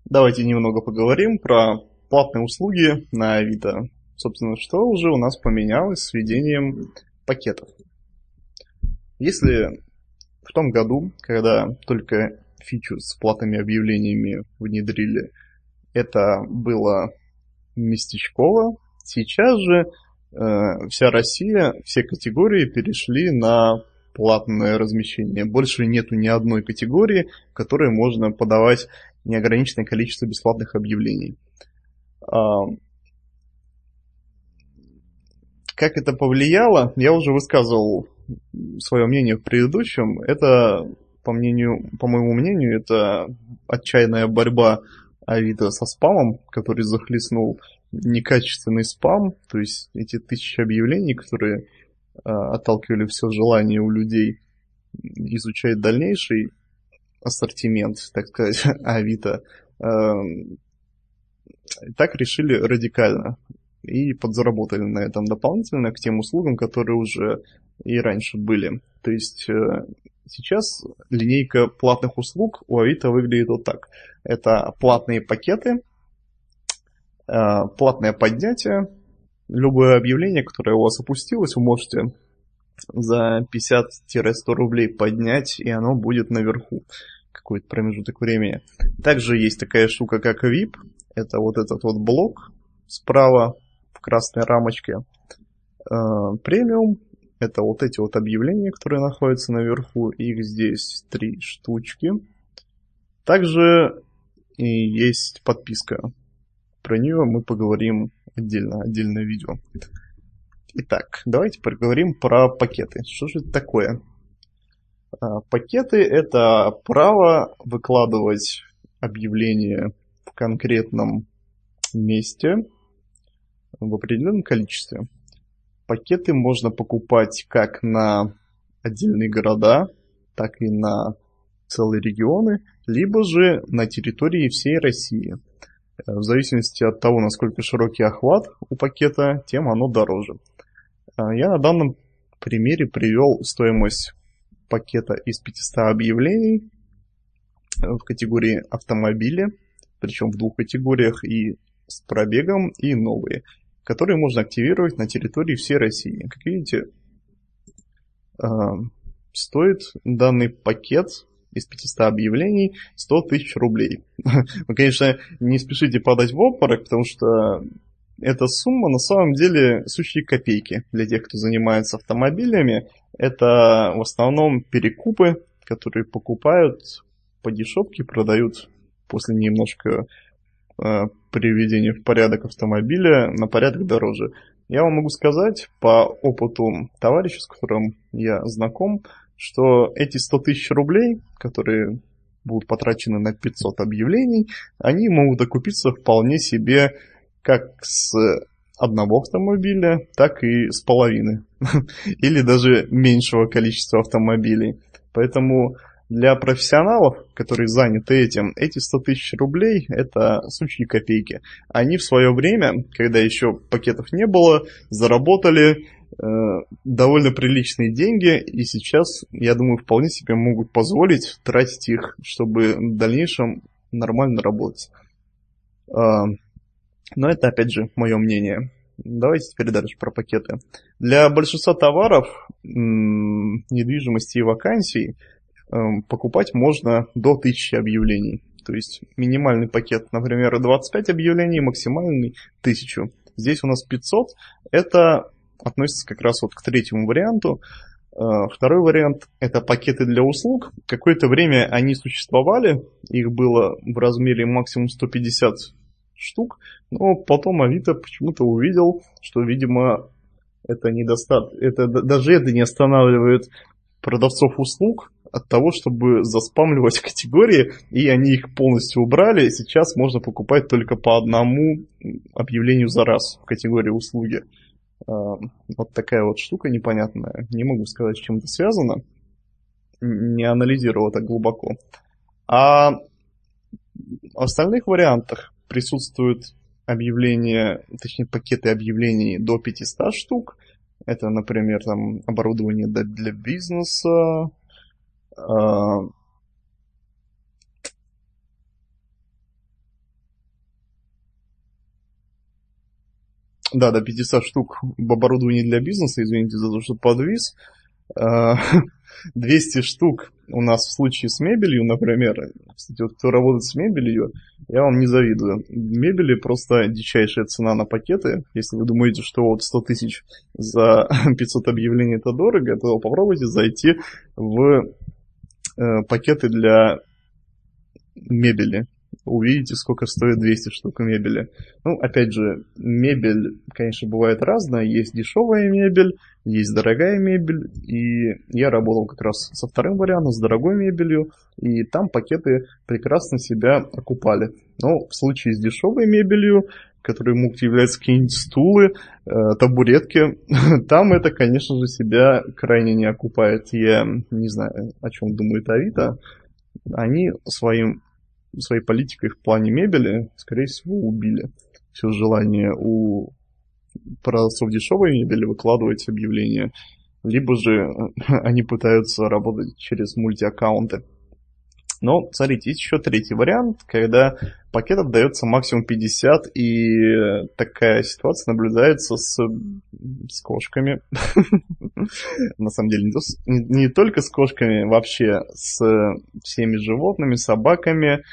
Давайте немного поговорим про платные услуги на Авито. Собственно, что уже у нас поменялось с введением пакетов. Если в том году, когда только фичу с платными объявлениями внедрили, это было местечково, сейчас же вся Россия, все категории перешли на платное размещение. Больше нету ни одной категории, в которой можно подавать неограниченное количество бесплатных объявлений. Как это повлияло, я уже высказывал свое мнение в предыдущем. Это, по моему мнению, это отчаянная борьба Авито со спамом, который захлестнул некачественный спам, то есть эти тысячи объявлений, которые отталкивали все желание у людей изучать дальнейший ассортимент, так сказать, Авито, так решили радикально и подзаработали на этом дополнительно к тем услугам, которые уже и раньше были. То есть сейчас линейка платных услуг у Авито выглядит вот так. Это платные пакеты, платное поднятие. Любое объявление, которое у вас опустилось, вы можете за 50-100 рублей поднять, и оно будет наверху какой-то промежуток времени. Также есть такая штука, как VIP. Это вот этот вот блок справа в красной рамочке. Премиум — это вот эти вот объявления, которые находятся наверху. Их здесь 3 штучки. Также и есть подписка. Про нее мы поговорим отдельное видео. Итак, давайте поговорим про пакеты. Что же это такое? Пакеты — это право выкладывать объявления в конкретном месте в определенном количестве. Пакеты можно покупать как на отдельные города, так и на целые регионы, либо же на территории всей России. В зависимости от того, насколько широкий охват у пакета, тем оно дороже. Я на данном примере привел стоимость пакета из 500 объявлений в категории автомобили, причем в 2 категориях, и с пробегом, и новые, которые можно активировать на территории всей России. Как видите, стоит данный пакет из 500 объявлений 100 тысяч рублей. Вы, конечно, не спешите падать в обморок, потому что эта сумма на самом деле сущие копейки для тех, кто занимается автомобилями. Это в основном перекупы, которые покупают по дешевке, продают после немножко приведения в порядок автомобиля на порядок дороже. Я вам могу сказать по опыту товарища, с которым я знаком, что эти 100 тысяч рублей, которые будут потрачены на 500 объявлений, они могут окупиться вполне себе как с одного автомобиля, так и с половины. Или даже меньшего количества автомобилей. Поэтому для профессионалов, которые заняты этим, эти 100 тысяч рублей — это сущие копейки. Они в свое время, когда еще пакетов не было, заработали довольно приличные деньги, и сейчас, я думаю, вполне себе могут позволить тратить их, чтобы в дальнейшем нормально работать. Но это, опять же, мое мнение. Давайте теперь дальше про пакеты. Для большинства товаров, недвижимости и вакансий покупать можно до 1000 объявлений. То есть минимальный пакет, например, 25 объявлений, максимальный 1000. Здесь у нас 500. Это относится как раз вот к третьему варианту. Второй вариант — это пакеты для услуг. Какое-то время они существовали, их было в размере максимум 150 штук, но потом Авито почему-то увидел, что, видимо, даже это не останавливает продавцов услуг от того, чтобы заспамливать категории, и они их полностью убрали. Сейчас можно покупать только по одному объявлению за раз в категории услуги. Вот такая вот штука непонятная. Не могу сказать, с чем это связано. Не анализировал это глубоко. А в остальных вариантах присутствуют объявления, точнее пакеты объявлений до 500 штук. Это, например, там оборудование для бизнеса, Да, до 500 штук в оборудовании для бизнеса, извините за то, что подвис. А, 200 штук у нас в случае с мебелью, например. Кстати, вот кто работает с мебелью, я вам не завидую. Мебели просто дичайшая цена на пакеты. Если вы думаете, что вот 100 тысяч за 500 объявлений это дорого, то попробуйте зайти в пакеты для мебели. Увидите, сколько стоит 200 штук мебели. Ну, опять же, мебель, конечно, бывает разная. Есть дешевая мебель, есть дорогая мебель. И я работал как раз со вторым вариантом, с дорогой мебелью. И там пакеты прекрасно себя окупали. Но в случае с дешевой мебелью, которые могут являться какие-нибудь стулы, табуретки, там это, конечно же, себя крайне не окупает. Я не знаю, о чем думает Авито. Они своей политикой в плане мебели, скорее всего, убили все желание у продавцов дешевой мебели выкладывать объявления, либо же они пытаются работать через мультиаккаунты. Но, смотрите, есть еще третий вариант, когда пакетов дается максимум 50, и такая ситуация наблюдается с кошками. На самом деле, не только с кошками, вообще с всеми животными, собаками,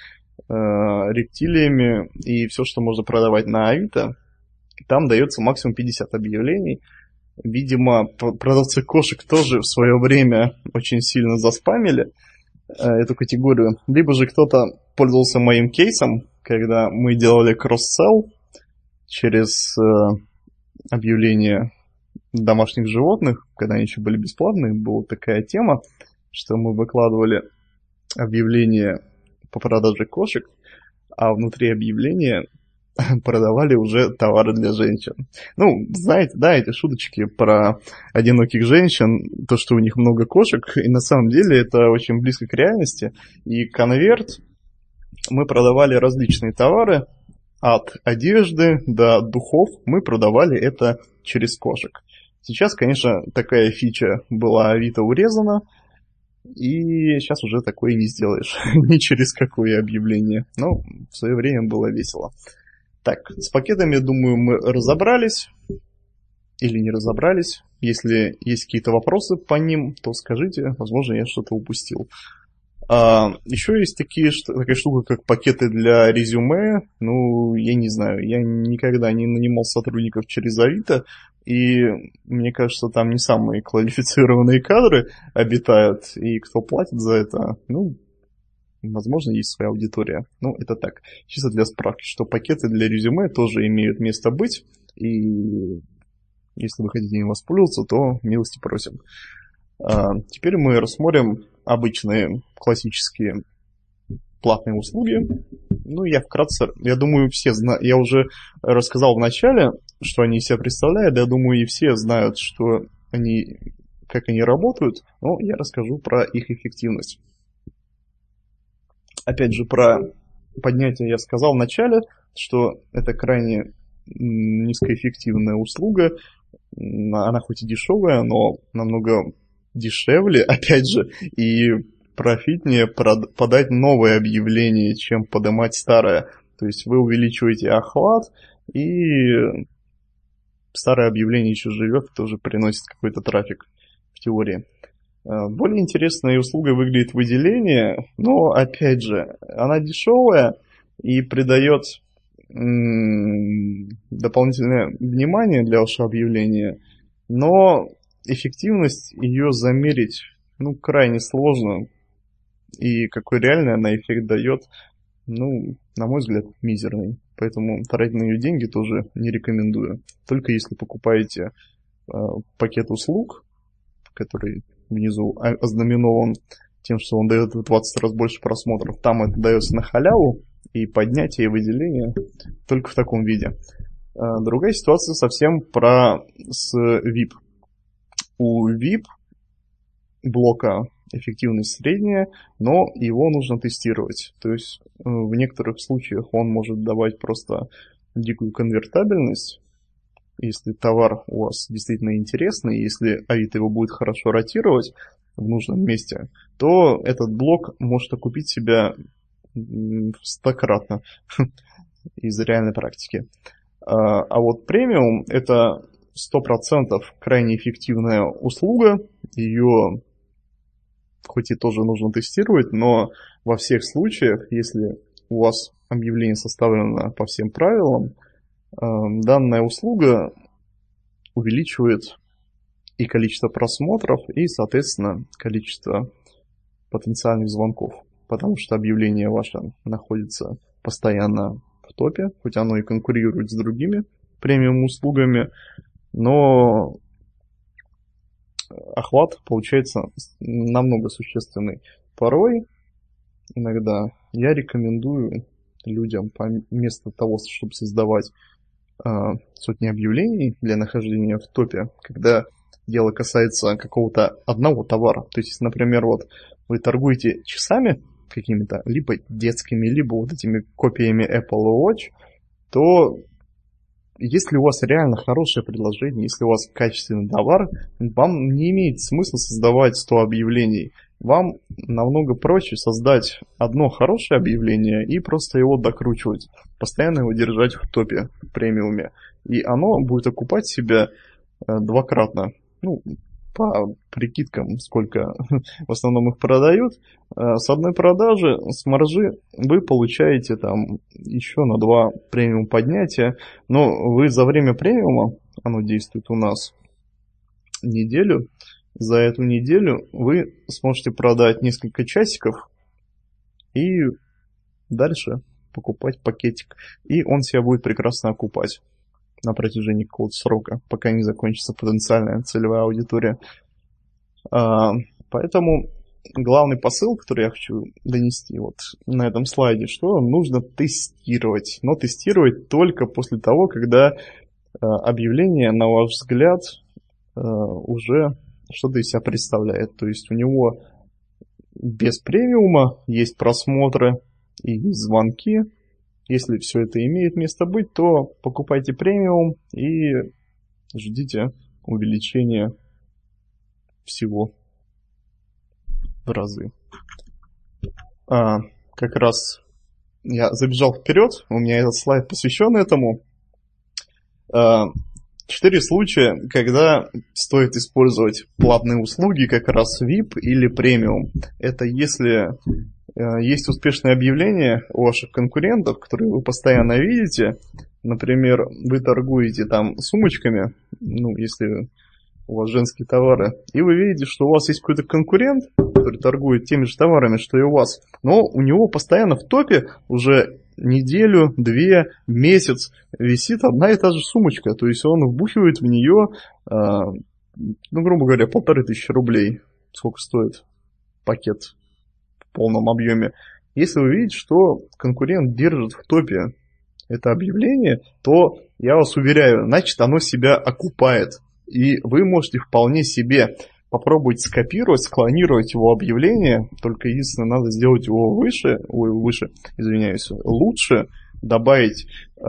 рептилиями и все, что можно продавать на Авито. Там дается максимум 50 объявлений. Видимо, продавцы кошек тоже в свое время очень сильно заспамили эту категорию. Либо же кто-то пользовался моим кейсом, когда мы делали кросс-селл через объявления домашних животных, когда они еще были бесплатные, была такая тема, что мы выкладывали объявления по продаже кошек, а внутри объявления продавали уже товары для женщин. Ну, знаете, да, эти шуточки про одиноких женщин, то, что у них много кошек, и на самом деле это очень близко к реальности. И конверт, мы продавали различные товары, от одежды до духов, мы продавали это через кошек. Сейчас, конечно, такая фича была Авито урезана, и сейчас уже такое не сделаешь, ни через какое объявление. Но в свое время было весело. Так, с пакетами, думаю, мы разобрались или не разобрались. Если есть какие-то вопросы по ним, то скажите, возможно, я что-то упустил. Еще есть такая штука, как пакеты для резюме. Ну, я не знаю, я никогда не нанимал сотрудников через Авито, и мне кажется, там не самые квалифицированные кадры обитают, и кто платит за это, ну, возможно, есть своя аудитория. Ну, это так, чисто для справки, что пакеты для резюме тоже имеют место быть, и если вы хотите им воспользоваться, то милости просим. Теперь мы рассмотрим обычные классические платные услуги. Ну, я вкратце, я думаю, все знают, я уже рассказал в начале, что они из себя представляют, я думаю, и все знают, что они, как они работают, но я расскажу про их эффективность. Опять же, про поднятие я сказал в начале, что это крайне низкоэффективная услуга, она хоть и дешевая, но намного дешевле, опять же, и профитнее подать новое объявление, чем поднимать старое. То есть вы увеличиваете охват, и старое объявление еще живет, тоже приносит какой-то трафик в теории. Более интересной услугой выглядит выделение, но, опять же, она дешевая и придает дополнительное внимание для вашего объявления, но эффективность ее замерить, ну, крайне сложно, и какой реальный она эффект дает, ну, на мой взгляд, мизерный. Поэтому тратить на нее деньги тоже не рекомендую. Только если покупаете пакет услуг, который внизу ознаменован тем, что он дает в 20 раз больше просмотров, там это дается на халяву, и поднятие и выделение только в таком виде. Другая ситуация совсем с VIP. У VIP блока эффективность средняя, но его нужно тестировать. То есть в некоторых случаях он может давать просто дикую конвертабельность, если товар у вас действительно интересный, если Авито его будет хорошо ротировать в нужном месте, то этот блок может окупить себя 100-кратно из реальной практики. А вот премиум — это 100% крайне эффективная услуга. Ее хоть и тоже нужно тестировать, но во всех случаях, если у вас объявление составлено по всем правилам, данная услуга увеличивает и количество просмотров, и, соответственно, количество потенциальных звонков, потому что объявление ваше находится постоянно в топе, хоть оно и конкурирует с другими премиум-услугами, но охват получается намного существенный. Порой, иногда, я рекомендую людям вместо того, чтобы создавать сотни объявлений для нахождения в топе, когда дело касается какого-то одного товара. То есть, например, вот вы торгуете часами какими-то, либо детскими, либо вот этими копиями Apple Watch, то если у вас реально хорошее предложение, если у вас качественный товар, вам не имеет смысла создавать 100 объявлений. Вам намного проще создать одно хорошее объявление и просто его докручивать, постоянно его держать в топе, в премиуме. И оно будет окупать себя двукратно. Ну, по прикидкам, сколько в основном их продают. С одной продажи, с маржи вы получаете там еще на 2 премиум поднятия. Но вы за время премиума, оно действует у нас неделю, за эту неделю вы сможете продать несколько часиков и дальше покупать пакетик. И он себя будет прекрасно окупать на протяжении какого-то срока, пока не закончится потенциальная целевая аудитория. Поэтому главный посыл, который я хочу донести вот на этом слайде, что нужно тестировать, но тестировать только после того, когда объявление, на ваш взгляд, уже что-то из себя представляет. То есть у него без премиума есть просмотры и есть звонки. Если все это имеет место быть, то покупайте премиум и ждите увеличения всего в разы. Как раз я забежал вперед, у меня этот слайд посвящен этому. 4 случая, когда стоит использовать платные услуги, как раз VIP или премиум. Это если есть успешные объявления у ваших конкурентов, которые вы постоянно видите. Например, вы торгуете там сумочками, ну, если у вас женские товары, и вы видите, что у вас есть какой-то конкурент, который торгует теми же товарами, что и у вас, но у него постоянно в топе уже неделю, 2, месяц висит одна и та же сумочка, то есть он вбухивает в нее, ну, грубо говоря, 1500 рублей, сколько стоит пакет в полном объеме. Если вы видите, что конкурент держит в топе это объявление, то я вас уверяю, значит, оно себя окупает. И вы можете вполне себе попробовать скопировать, склонировать его объявление, только единственное, надо сделать его лучше, добавить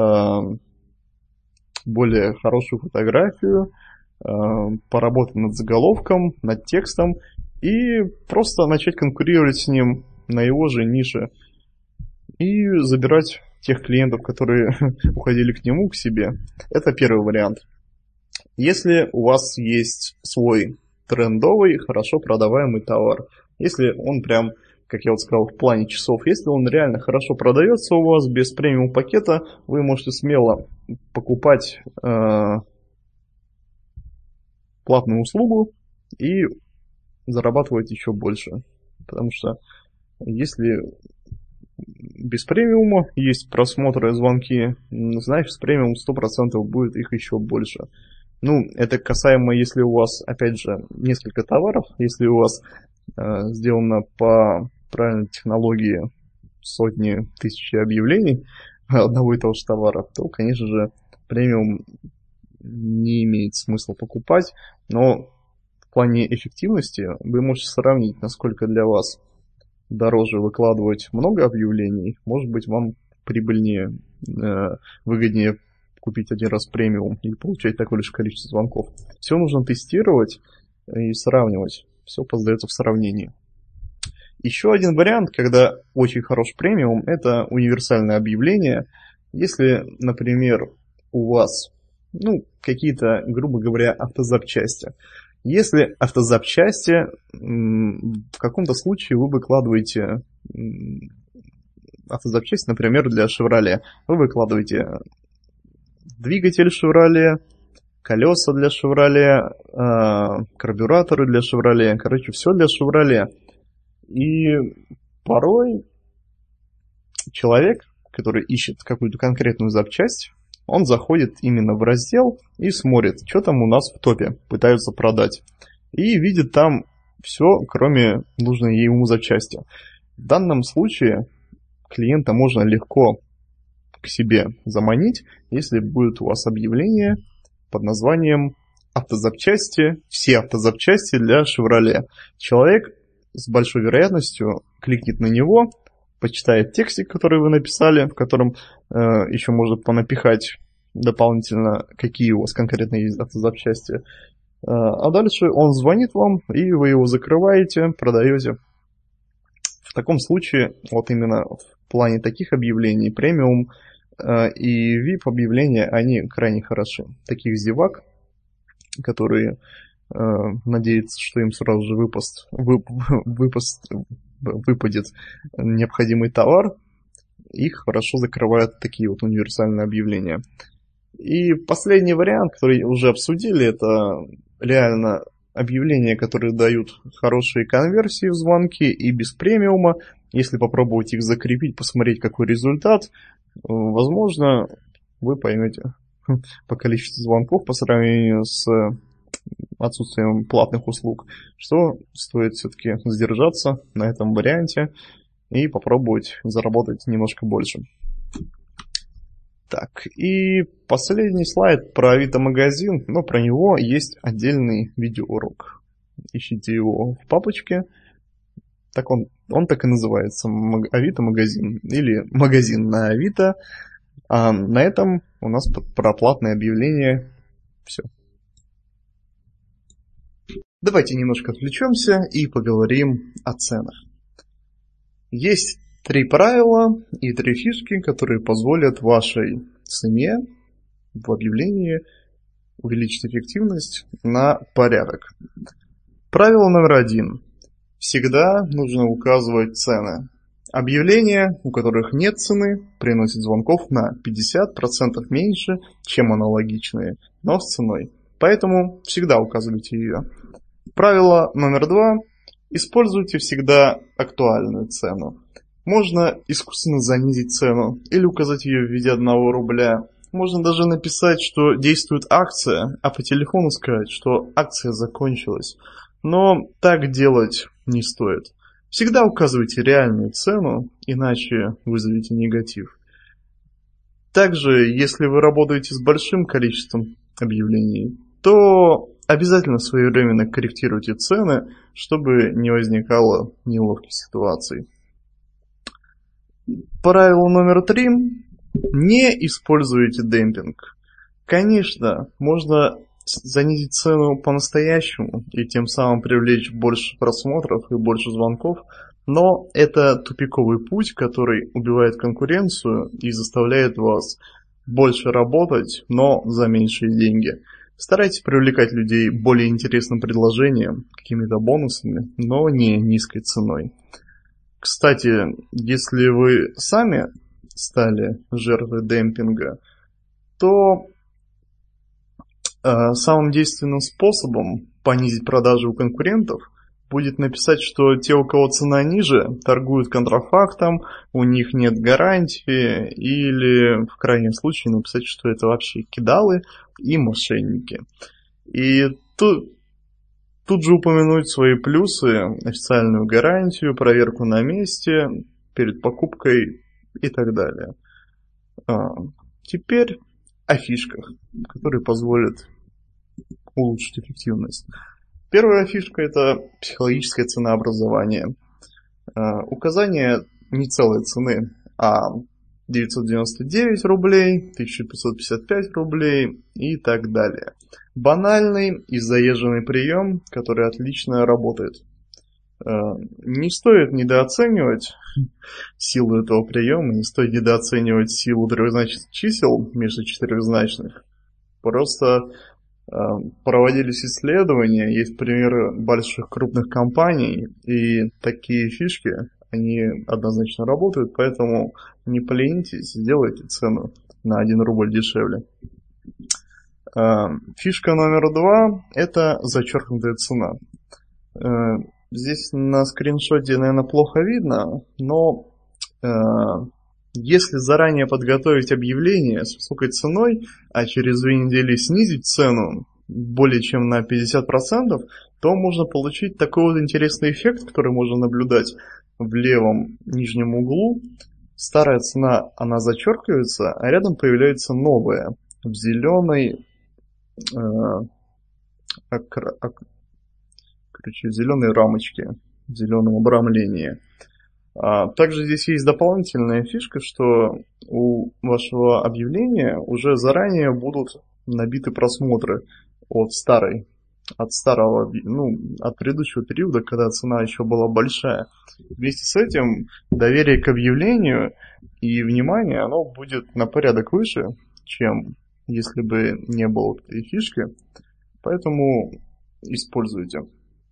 более хорошую фотографию, поработать над заголовком, над текстом и просто начать конкурировать с ним на его же нише и забирать тех клиентов, которые уходили к нему, к себе. Это первый вариант. Если у вас есть свой трендовый, хорошо продаваемый товар, если он прям, как я вот сказал, в плане часов, если он реально хорошо продается у вас без премиум пакета, вы можете смело покупать платную услугу и зарабатывать еще больше. Потому что если без премиума есть просмотры, звонки, значит, с премиум 100% будет их еще больше. Ну, это касаемо, если у вас, опять же, несколько товаров, если у вас сделано по правильной технологии сотни, тысячи объявлений одного и того же товара, то, конечно же, премиум не имеет смысла покупать, но в плане эффективности вы можете сравнить, насколько для вас дороже выкладывать много объявлений, может быть, вам прибыльнее, выгоднее купить один раз премиум и получать такое лишь количество звонков. Все нужно тестировать и сравнивать. Все познается в сравнении. Еще один вариант, когда очень хорош премиум, это универсальное объявление. Если, например, у вас, какие-то, грубо говоря, автозапчасти. Если автозапчасти, в каком-то случае вы выкладываете автозапчасти, например, для Chevrolet. Вы выкладываете двигатель Chevrolet, колеса для Chevrolet, карбюраторы для Chevrolet, короче, все для Chevrolet. И порой человек, который ищет какую-то конкретную запчасть, он заходит именно в раздел и смотрит, что там у нас в топе пытаются продать. И видит там все, кроме нужной ему запчасти. В данном случае клиента можно легко к себе заманить, если будет у вас объявление под названием «Автозапчасти, все автозапчасти для Chevrolet». Человек с большой вероятностью кликнет на него, почитает текстик, который вы написали, в котором еще может понапихать дополнительно, какие у вас конкретно есть автозапчасти. А дальше он звонит вам, и вы его закрываете, продаете. В таком случае, вот именно в плане таких объявлений, премиум и VIP объявления, они крайне хороши. Таких зевак, которые надеются, что им сразу же выпадет необходимый товар, их хорошо закрывают такие вот универсальные объявления. И последний вариант, который уже обсудили, это реально объявления, которые дают хорошие конверсии в звонки и без премиума. Если попробовать их закрепить, посмотреть, какой результат, возможно, вы поймете по количеству звонков по сравнению с отсутствием платных услуг, что стоит все-таки сдержаться на этом варианте и попробовать заработать немножко больше. Так, и последний слайд про Авито-магазин, но про него есть отдельный видеоурок. Ищите его в папочке. Так он так и называется, Авито-магазин или магазин на Авито. А на этом у нас про платное объявление все. Давайте немножко отвлечемся и поговорим о ценах. Есть 3 правила и 3 фишки, которые позволят вашей цене в объявлении увеличить эффективность на порядок. Правило номер 1. Всегда нужно указывать цены. Объявления, у которых нет цены, приносят звонков на 50% меньше, чем аналогичные, но с ценой. Поэтому всегда указывайте ее. Правило номер 2. Используйте всегда актуальную цену. Можно искусственно занизить цену или указать ее в виде 1 рубля. Можно даже написать, что действует акция, а по телефону сказать, что акция закончилась. Но так делать не стоит. Всегда указывайте реальную цену, иначе вызовете негатив. Также, если вы работаете с большим количеством объявлений, то обязательно своевременно корректируйте цены, чтобы не возникало неловких ситуаций. Правило номер 3. Не используйте демпинг. Конечно, можно занизить цену по-настоящему и тем самым привлечь больше просмотров и больше звонков, но это тупиковый путь, который убивает конкуренцию и заставляет вас больше работать, но за меньшие деньги. Старайтесь привлекать людей более интересным предложением, какими-то бонусами, но не низкой ценой. Кстати, если вы сами стали жертвой демпинга, то самым действенным способом понизить продажи у конкурентов будет написать, что те, у кого цена ниже, торгуют контрафактом, у них нет гарантии, или в крайнем случае написать, что это вообще кидалы и мошенники. И тут же упомянуть свои плюсы, официальную гарантию, проверку на месте, перед покупкой и так далее. Теперь о фишках, которые позволят улучшить эффективность. Первая фишка – это психологическое ценообразование. Указание не целой цены, а 999 рублей, 1555 рублей и так далее. Банальный и заезженный прием, который отлично работает. Не стоит недооценивать силу этого приема, не стоит недооценивать силу трехзначных чисел вместо четырехзначных. Просто проводились исследования, есть примеры больших крупных компаний, и такие фишки, они однозначно работают, поэтому не поленитесь, сделайте цену на 1 рубль дешевле. Фишка номер 2 – это зачеркнутая цена. Здесь на скриншоте, наверное, плохо видно, но если заранее подготовить объявление с высокой ценой, а через 2 недели снизить цену более чем на 50%, то можно получить такой вот интересный эффект, который можно наблюдать в левом нижнем углу. Старая цена, она зачеркивается, а рядом появляется новая в зеленой, в зеленой рамочке, в зеленом обрамлении. Также здесь есть дополнительная фишка, что у вашего объявления уже заранее будут набиты просмотры от предыдущего периода, когда цена еще была большая. Вместе с этим доверие к объявлению и внимание, оно будет на порядок выше, чем если бы не было этой фишки. Поэтому используйте.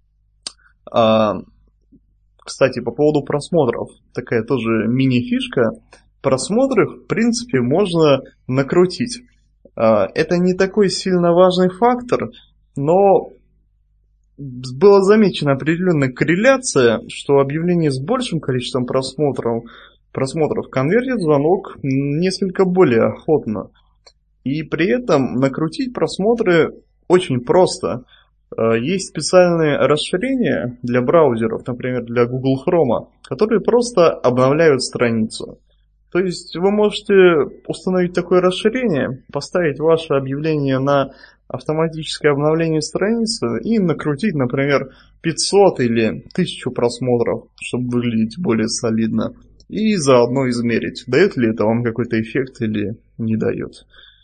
Кстати, по поводу просмотров, такая тоже мини-фишка. Просмотры, в принципе, можно накрутить. Это не такой сильно важный фактор, но была замечена определенная корреляция, что объявление с большим количеством просмотров конвертит звонок несколько более охотно. И при этом накрутить просмотры очень просто. Есть специальные расширения для браузеров, например, для Google Chrome, которые просто обновляют страницу. То есть вы можете установить такое расширение, поставить ваше объявление на автоматическое обновление страницы и накрутить, например, 500 или 1000 просмотров, чтобы выглядеть более солидно. И заодно измерить, дает ли это вам какой-то эффект или не дает.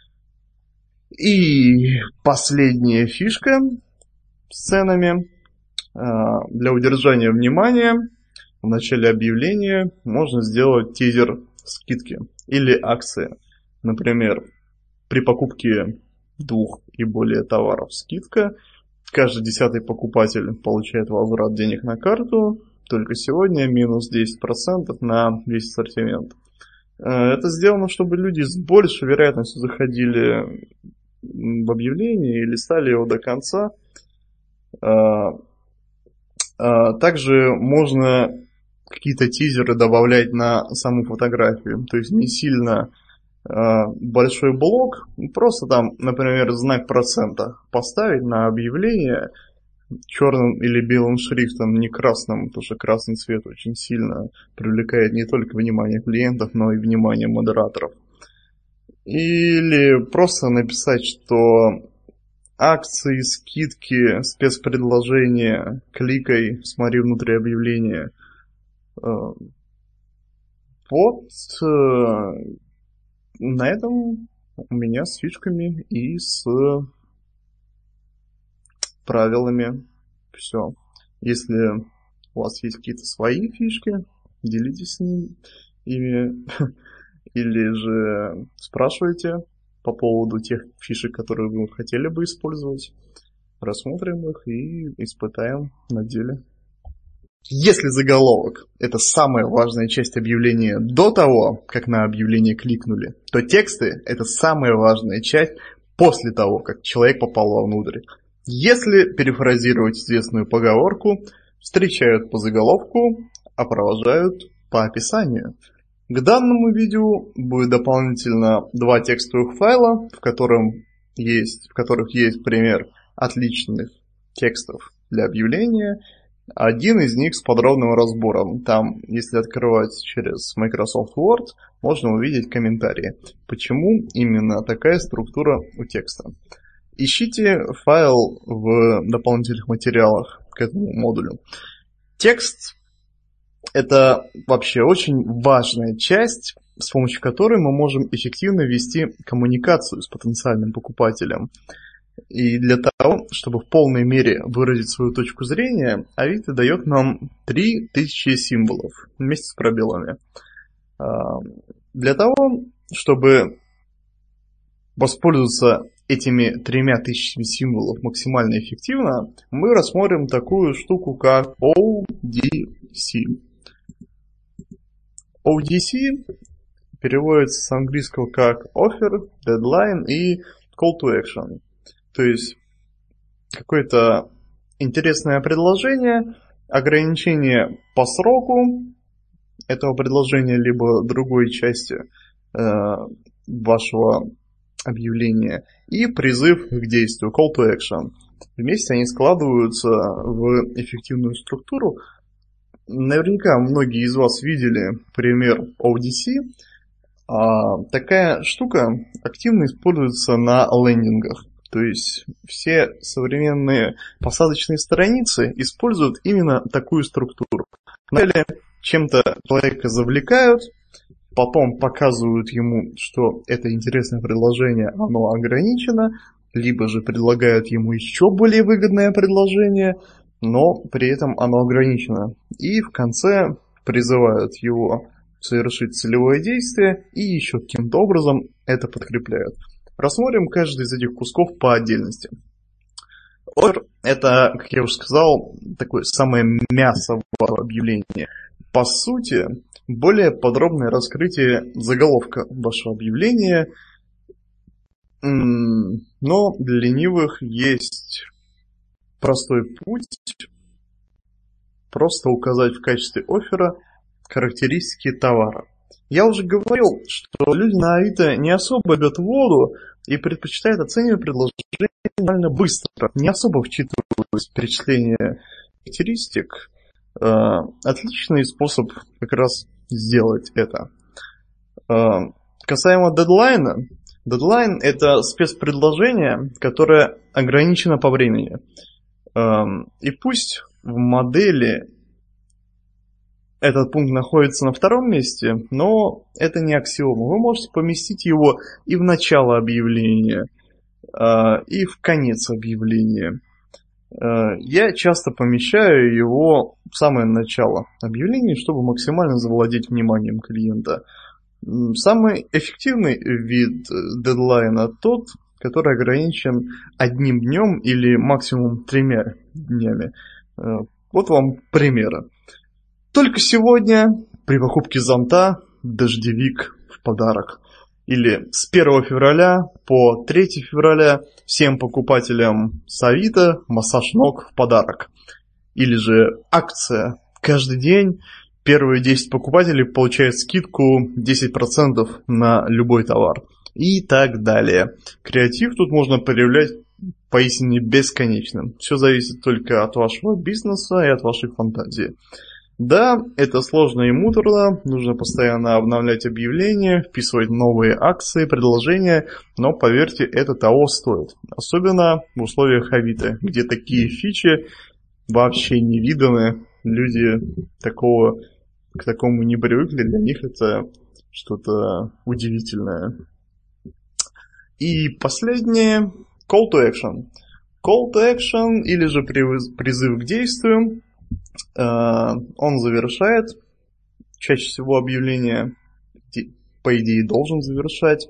И последняя фишка с ценами. Для удержания внимания в начале объявления можно сделать тизер скидки или акции. Например, при покупке 2 и более товаров скидка, каждый 10-й покупатель получает возврат денег на карту, только сегодня минус 10% на весь ассортимент. Это сделано, чтобы люди с большей вероятностью заходили в объявление и листали его до конца. Также можно какие-то тизеры добавлять на саму фотографию, то есть не сильно большой блок, просто там, например, знак процента поставить на объявление черным или белым шрифтом, не красным, потому что красный цвет очень сильно привлекает не только внимание клиентов, но и внимание модераторов. Или просто написать, что акции, скидки, спецпредложения, кликай, смотри внутри объявления. Вот на этом у меня с фишками и с правилами все. Если у вас есть какие-то свои фишки, делитесь ими или же спрашивайте по поводу тех фишек, которые вы хотели бы использовать. Рассмотрим их и испытаем на деле. Если заголовок – это самая важная часть объявления до того, как на объявление кликнули, то тексты – это самая важная часть после того, как человек попал вовнутрь. Если перефразировать известную поговорку, встречают по заголовку, а провожают по описанию. К данному видео будет дополнительно 2 текстовых файла, в которых есть пример отличных текстов для объявления. Один из них с подробным разбором. Там, если открывать через Microsoft Word, можно увидеть комментарии, почему именно такая структура у текста. Ищите файл в дополнительных материалах к этому модулю. Текст – это вообще очень важная часть, с помощью которой мы можем эффективно вести коммуникацию с потенциальным покупателем. И для того, чтобы в полной мере выразить свою точку зрения, Авито дает нам 3000 символов вместе с пробелами. Для того, чтобы воспользоваться этими 3000 символов максимально эффективно, мы рассмотрим такую штуку, как ODC. ODC переводится с английского как Offer, Deadline и Call to Action. То есть какое-то интересное предложение, ограничение по сроку этого предложения, либо другой части вашего объявления, и призыв к действию, call to action. Вместе они складываются в эффективную структуру. Наверняка многие из вас видели пример ODC. Такая штука активно используется на лендингах. То есть все современные посадочные страницы используют именно такую структуру. Вначале чем-то человека завлекают, потом показывают ему, что это интересное предложение, оно ограничено, либо же предлагают ему еще более выгодное предложение, но при этом оно ограничено. И в конце призывают его совершить целевое действие и еще каким-то образом это подкрепляют. Рассмотрим каждый из этих кусков по отдельности. Offer – это, как я уже сказал, такое самое мясо вашего объявления. По сути, более подробное раскрытие заголовка вашего объявления, но для ленивых есть простой путь – просто указать в качестве оффера характеристики товара. Я уже говорил, что люди на Авито не особо любят воду и предпочитают оценивать предложение довольно быстро, не особо вчитываясь в перечисление характеристик. Отличный способ как раз сделать это. Касаемо дедлайна. Дедлайн – это спецпредложение, которое ограничено по времени. И пусть в модели этот пункт находится на втором месте, но это не аксиома. Вы можете поместить его и в начало объявления, и в конец объявления. Я часто помещаю его в самое начало объявления, чтобы максимально завладеть вниманием клиента. Самый эффективный вид дедлайна тот, который ограничен одним днем или максимум 3 днями. Вот вам примеры. Только сегодня при покупке зонта дождевик в подарок. Или с 1 февраля по 3 февраля всем покупателям с Авито массаж ног в подарок. Или же акция. Каждый день первые 10 покупателей получают скидку 10% на любой товар. И так далее. Креатив тут можно проявлять поистине бесконечным. Все зависит только от вашего бизнеса и от вашей фантазии. Да, это сложно и муторно, нужно постоянно обновлять объявления, вписывать новые акции, предложения, но поверьте, это того стоит. Особенно в условиях Авито, где такие фичи вообще не виданы, люди к такому не привыкли, для них это что-то удивительное. И последнее, call to action. Call to action или же призыв к действию. Он завершает, чаще всего объявление, по идее, должен завершать.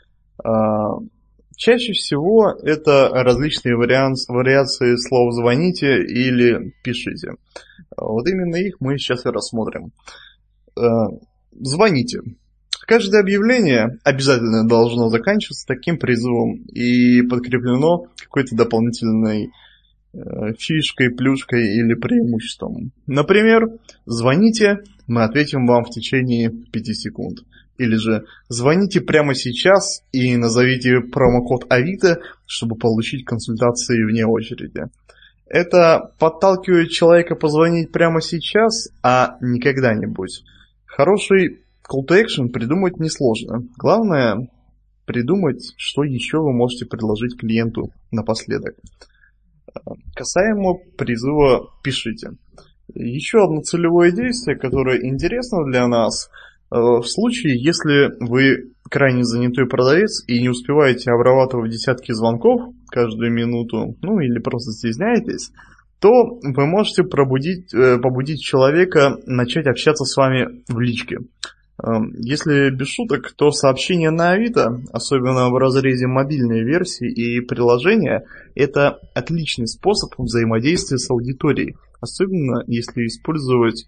Чаще всего это различные вариации слов «звоните» или «пишите». Вот именно их мы сейчас и рассмотрим. Звоните. Каждое объявление обязательно должно заканчиваться таким призывом и подкреплено какой-то дополнительной фишкой, плюшкой или преимуществом. Например, звоните, мы ответим вам в течение 5 секунд. Или же звоните прямо сейчас и назовите промокод Авито, чтобы получить консультации вне очереди. Это подталкивает человека позвонить прямо сейчас, а не когда-нибудь. Хороший call to action придумать несложно. Главное придумать, что еще вы можете предложить клиенту напоследок. Касаемо призыва «пишите». Еще одно целевое действие, которое интересно для нас, в случае, если вы крайне занятой продавец и не успеваете обрабатывать десятки звонков каждую минуту, ну или просто стесняетесь, то вы можете побудить человека начать общаться с вами в личке. Если без шуток, то сообщения на Авито, особенно в разрезе мобильной версии и приложения, это отличный способ взаимодействия с аудиторией, особенно если использовать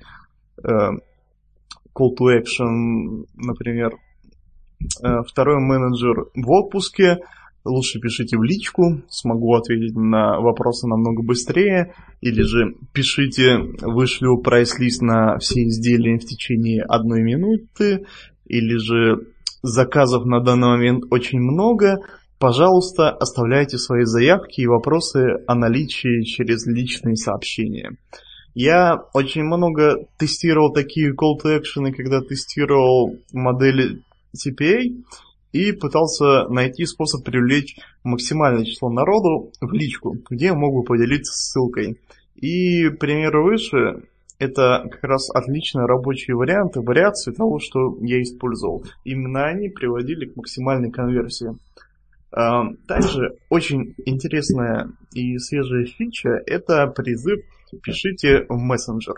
call to action, например, второй менеджер в отпуске, лучше пишите в личку, смогу ответить на вопросы намного быстрее, или же пишите, вышлю прайс-лист на все изделия в течение 1 минуты, или же заказов на данный момент очень много, пожалуйста, оставляйте свои заявки и вопросы о наличии через личные сообщения. Я очень много тестировал такие call to action, когда тестировал модели CPA, и пытался найти способ привлечь максимальное число народу в личку, где я мог бы поделиться ссылкой. И пример выше – это как раз отличные рабочие варианты, вариации того, что я использовал. Именно они приводили к максимальной конверсии. Также очень интересная и свежая фича – это призыв «Пишите в мессенджер».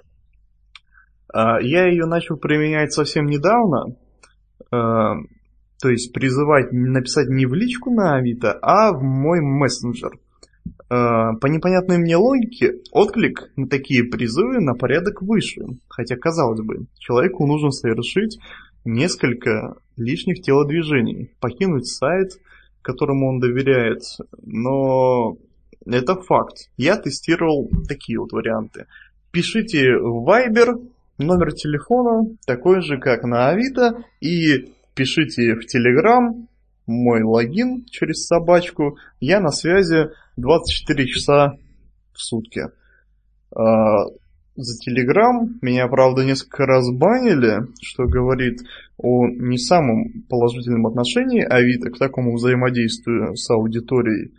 Я ее начал применять совсем недавно. То есть призывать написать не в личку на Авито, а в мой мессенджер. По непонятной мне логике, отклик на такие призывы на порядок выше. Хотя, казалось бы, человеку нужно совершить несколько лишних телодвижений, покинуть сайт, которому он доверяет. Но это факт. Я тестировал такие вот варианты. Пишите в Viber, номер телефона такой же, как на Авито, и пишите в Telegram, мой логин через собачку, я на связи 24 часа в сутки. За Telegram меня, правда, несколько раз банили, что говорит о не самом положительном отношении Авито к такому взаимодействию с аудиторией.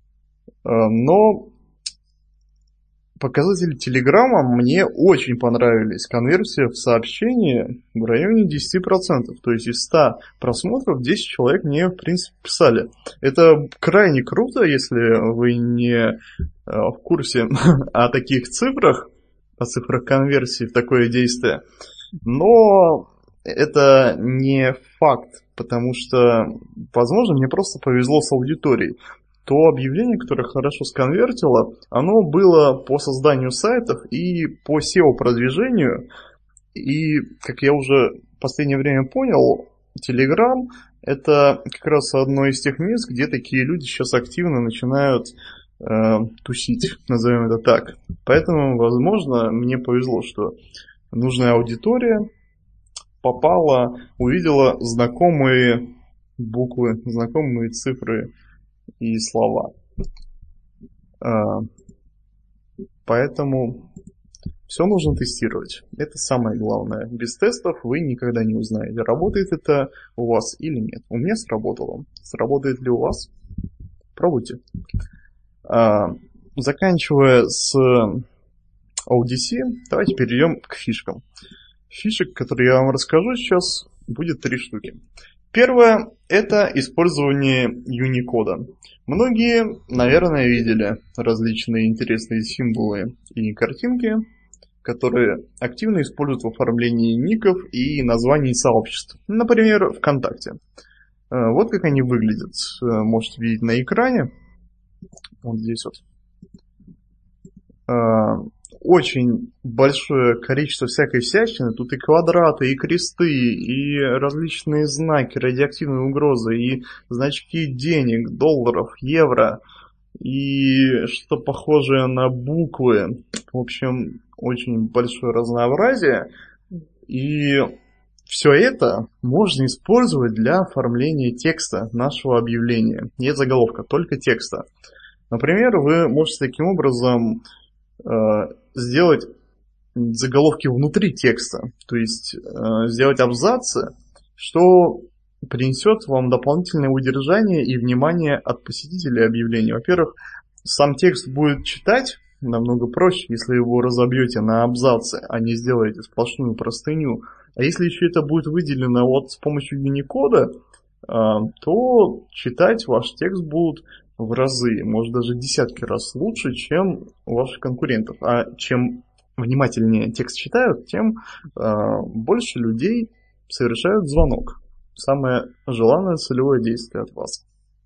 Но показатели Телеграма мне очень понравились. Конверсия в сообщении в районе 10%. То есть из 100 просмотров 10 человек мне, в принципе, писали. Это крайне круто, если вы не в курсе о таких цифрах, о цифрах конверсии в такое действие. Но это не факт, потому что, возможно, мне просто повезло с аудиторией. То объявление, которое хорошо сконвертило, оно было по созданию сайтов и по SEO-продвижению. И, как я уже в последнее время понял, Telegram – это как раз одно из тех мест, где такие люди сейчас активно начинают тусить, назовем это так. Поэтому, возможно, мне повезло, что нужная аудитория попала, увидела знакомые буквы, знакомые цифры и слова. Поэтому все нужно тестировать. Это самое главное. Без тестов вы никогда не узнаете, работает это у вас или нет. У меня сработало. Сработает ли у вас? Пробуйте. Заканчивая с ODC, давайте перейдем к фишкам. Фишек, которые я вам расскажу сейчас, будет 3 штуки. Первое – это использование Unicode. Многие, наверное, видели различные интересные символы и картинки, которые активно используют в оформлении ников и названий сообществ. Например, ВКонтакте. Вот как они выглядят. Можете видеть на экране. Вот здесь вот. Очень большое количество всякой всячины. Тут и квадраты, и кресты, и различные знаки, радиоактивные угрозы, и значки денег, долларов, евро, и что-то похожее на буквы. В общем, очень большое разнообразие. И все это можно использовать для оформления текста нашего объявления. Нет заголовка, только текста. Например, вы можете таким образом сделать заголовки внутри текста, то есть сделать абзацы, что принесет вам дополнительное удержание и внимание от посетителей объявления. Во-первых, сам текст будет читать намного проще, если вы его разобьете на абзацы, а не сделаете сплошную простыню. А если еще это будет выделено вот с помощью Unicode, то читать ваш текст будут в разы, может даже десятки раз лучше, чем у ваших конкурентов. А чем внимательнее текст читают, тем больше людей совершают звонок. Самое желанное целевое действие от вас.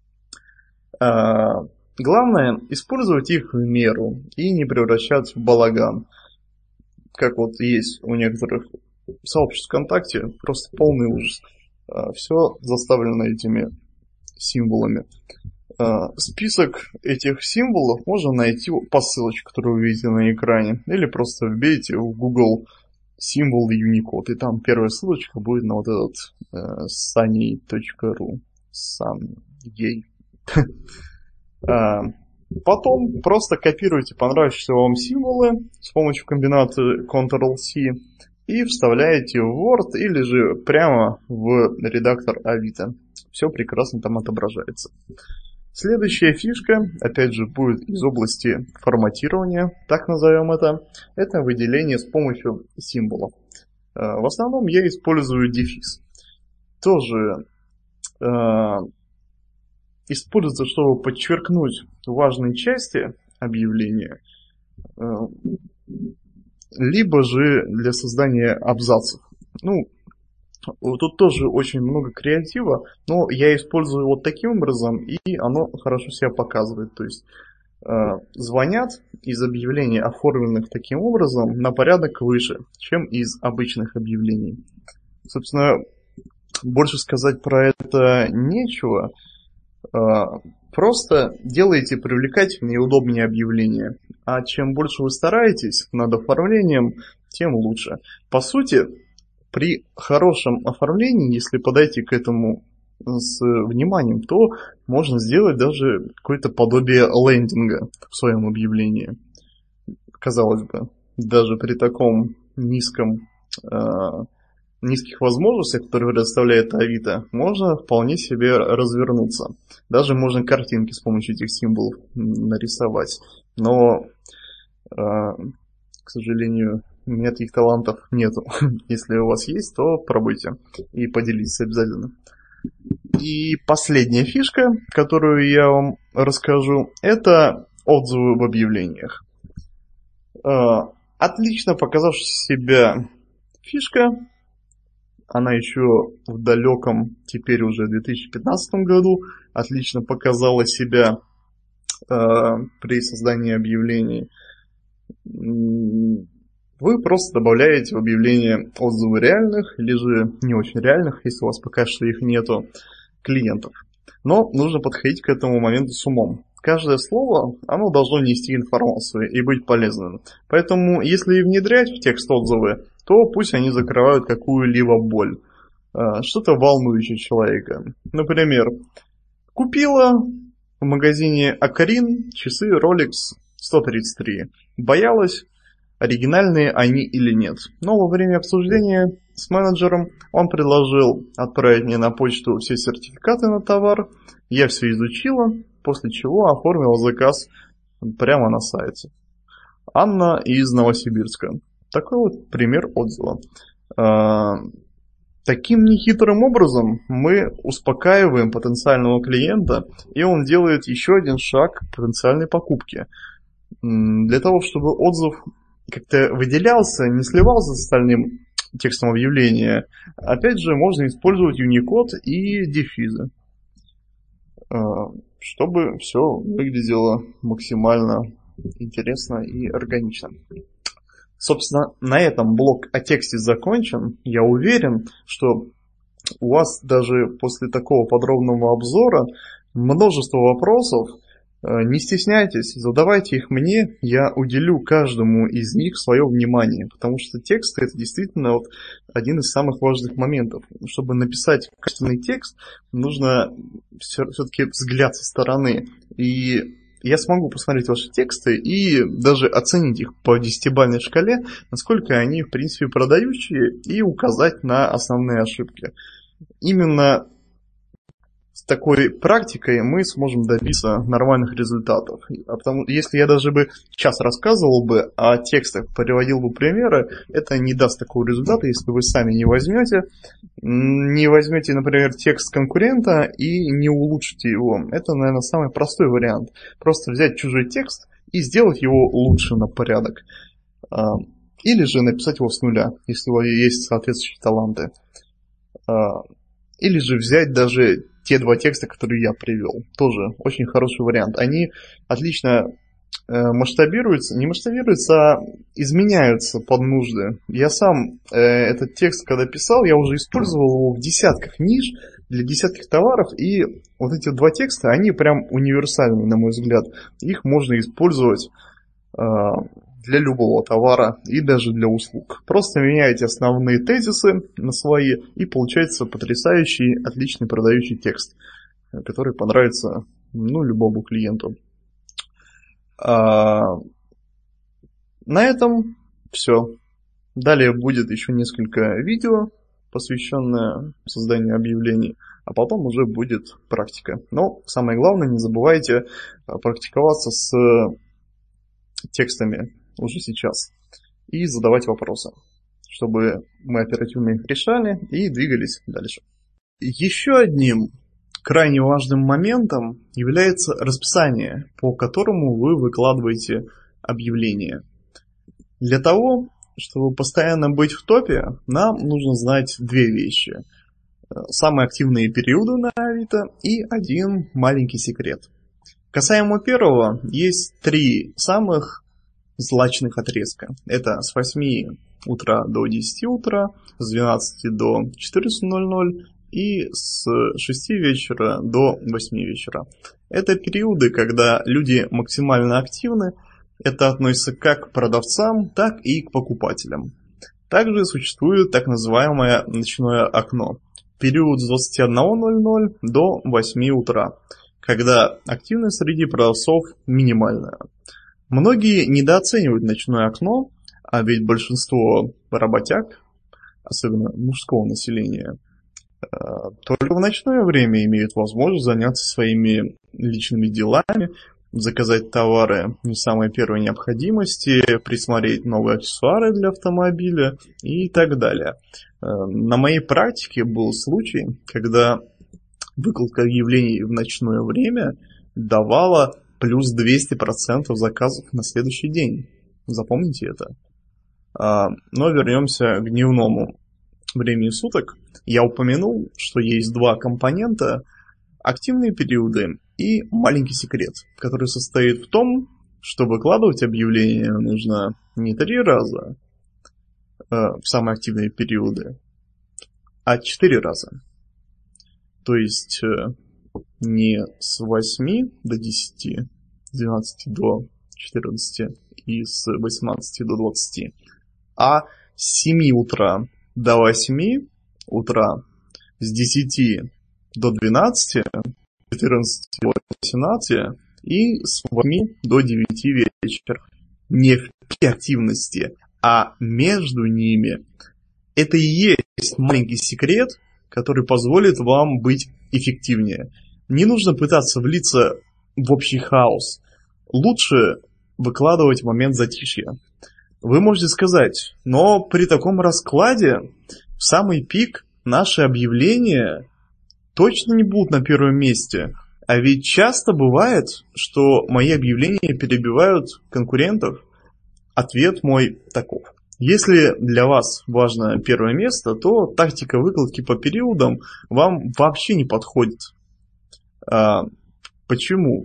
Главное, использовать их в меру и не превращаться в балаган. Как вот есть у некоторых сообществ ВКонтакте, просто полный ужас. Все заставлено этими символами. Список этих символов можно найти по ссылочке, которую вы видите на экране, или просто вбейте в Google символы Unicode, и там первая ссылочка будет на вот этот sunny.ru. Sun-gay. Потом просто копируйте понравившиеся вам символы с помощью комбинации Ctrl-C и вставляете в Word или же прямо в редактор Авито. Все прекрасно там отображается. Следующая фишка, опять же, будет из области форматирования, так назовем это выделение с помощью символов. В основном я использую дефис. Тоже используется, чтобы подчеркнуть важные части объявления, либо же для создания абзацев. Тут тоже очень много креатива, но я использую вот таким образом, и оно хорошо себя показывает. То есть звонят из объявлений, оформленных таким образом, на порядок выше, чем из обычных объявлений. Собственно, больше сказать про это нечего. Просто делайте привлекательнее и удобнее объявления. А чем больше вы стараетесь над оформлением, тем лучше. По сути, при хорошем оформлении, если подойти к этому с вниманием, то можно сделать даже какое-то подобие лендинга в своем объявлении. Казалось бы, даже при таком низких возможностях, которые предоставляет Авито, можно вполне себе развернуться. Даже можно картинки с помощью этих символов нарисовать. Но, к сожалению, у меня таких талантов нету. Если у вас есть, то пробуйте и поделитесь обязательно. И последняя фишка, которую я вам расскажу, это отзывы в объявлениях. Отлично показавшая себя фишка. Она еще в далеком, теперь уже 2015 году, отлично показала себя при создании объявлений. Вы просто добавляете в объявление отзывы реальных или же не очень реальных, если у вас пока что их нету, клиентов. Но нужно подходить к этому моменту с умом. Каждое слово, оно должно нести информацию и быть полезным. Поэтому, если и внедрять в текст отзывы, то пусть они закрывают какую-либо боль, что-то волнующее человека. Например, купила в магазине Акарин часы Rolex 133. Боялась, оригинальные они или нет. Но во время обсуждения с менеджером он предложил отправить мне на почту все сертификаты на товар. Я все изучила, после чего оформила заказ прямо на сайте. Анна из Новосибирска. Такой вот пример отзыва. Таким нехитрым образом мы успокаиваем потенциального клиента, и он делает еще один шаг к потенциальной покупке. Для того, чтобы отзыв как-то выделялся, не сливался с остальным текстом объявления, опять же, можно использовать Unicode и дефизы, чтобы все выглядело максимально интересно и органично. Собственно, на этом блок о тексте закончен. Я уверен, что у вас даже после такого подробного обзора множество вопросов. Не стесняйтесь, задавайте их мне, я уделю каждому из них свое внимание, потому что текст это действительно вот один из самых важных моментов. Чтобы написать качественный текст, нужно все-таки взгляд со стороны. И я смогу посмотреть ваши тексты и даже оценить их по 10-бальной шкале, насколько они в принципе продающие, и указать на основные ошибки. Именно такой практикой мы сможем добиться нормальных результатов. А потому, если я даже бы час рассказывал бы о текстах, приводил бы примеры, это не даст такого результата, если вы сами не возьмете, например, текст конкурента и не улучшите его. Это, наверное, самый простой вариант. Просто взять чужой текст и сделать его лучше на порядок. Или же написать его с нуля, если у вас есть соответствующие таланты. Или же взять даже те два текста, которые я привел. Тоже очень хороший вариант. Они отлично масштабируются, не масштабируются, а изменяются под нужды. Я сам этот текст, когда писал, я уже использовал его в десятках ниш, для десятков товаров, и вот эти два текста, они прям универсальны, на мой взгляд. Их можно использовать для любого товара и даже для услуг. Просто меняете основные тезисы на свои, и получается потрясающий, отличный продающий текст, который понравится любому клиенту. На этом все. Далее будет еще несколько видео, посвященное созданию объявлений, а потом уже будет практика. Но самое главное, не забывайте практиковаться с текстами уже сейчас и задавать вопросы, чтобы мы оперативно их решали и двигались дальше. Еще одним крайне важным моментом является расписание, по которому вы выкладываете объявления. Для того, чтобы постоянно быть в топе, нам нужно знать две вещи. Самые активные периоды на Авито и один маленький секрет. Касаемо первого, есть три самых злачных отрезка. Это с 8 утра до 10 утра, с 12 до 14:00 и с 6 вечера до 8 вечера. Это периоды, когда люди максимально активны. Это относится как к продавцам, так и к покупателям. Также существует так называемое ночное окно. Период с 21:00 до 8 утра, когда активность среди продавцов минимальная. Многие недооценивают ночное окно, а ведь большинство работяг, особенно мужского населения, только в ночное время имеют возможность заняться своими личными делами, заказать товары не самой первой необходимости, присмотреть новые аксессуары для автомобиля и так далее. На моей практике был случай, когда выкладка объявлений в ночное время давала плюс 200% заказов на следующий день. Запомните это. Но вернемся к дневному времени суток. Я упомянул, что есть два компонента: активные периоды и маленький секрет, который состоит в том, что выкладывать объявления нужно не 3 раза в самые активные периоды, а 4 раза. То есть не с 8 до 10, с 12 до 14 и с 18 до 20, а с 7 утра до 8 утра, с 10 до 12, 14 до 18 и с 8 до 9 вечера. Не в пике активности, а между ними. Это и есть маленький секрет, который позволит вам быть эффективнее. Не нужно пытаться влиться в общий хаос. Лучше выкладывать в момент затишья. Вы можете сказать, но при таком раскладе в самый пик наши объявления точно не будут на первом месте. А ведь часто бывает, что мои объявления перебивают конкурентов. Ответ мой таков. Если для вас важно первое место, то тактика выкладки по периодам вам вообще не подходит. Почему?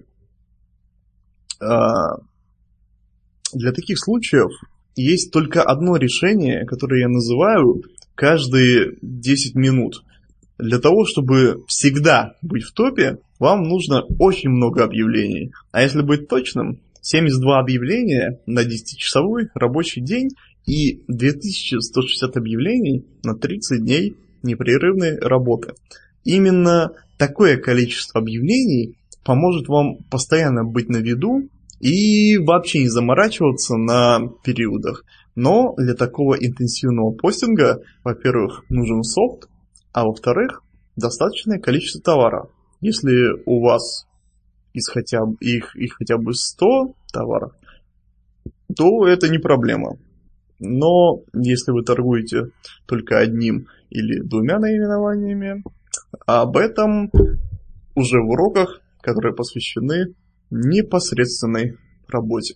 Для таких случаев есть только одно решение, которое я называю каждые 10 минут. Для того, чтобы всегда быть в топе, вам нужно очень много объявлений. А если быть точным, 72 объявления на 10-часовой рабочий день и 2160 объявлений на 30 дней непрерывной работы. Именно такое количество объявлений поможет вам постоянно быть на виду и вообще не заморачиваться на периодах. Но для такого интенсивного постинга, во-первых, нужен софт, а во-вторых, достаточное количество товара. Если у вас их хотя бы 100 товаров, то это не проблема. Но если вы торгуете только одним или двумя наименованиями, об этом уже в уроках, которые посвящены непосредственной работе.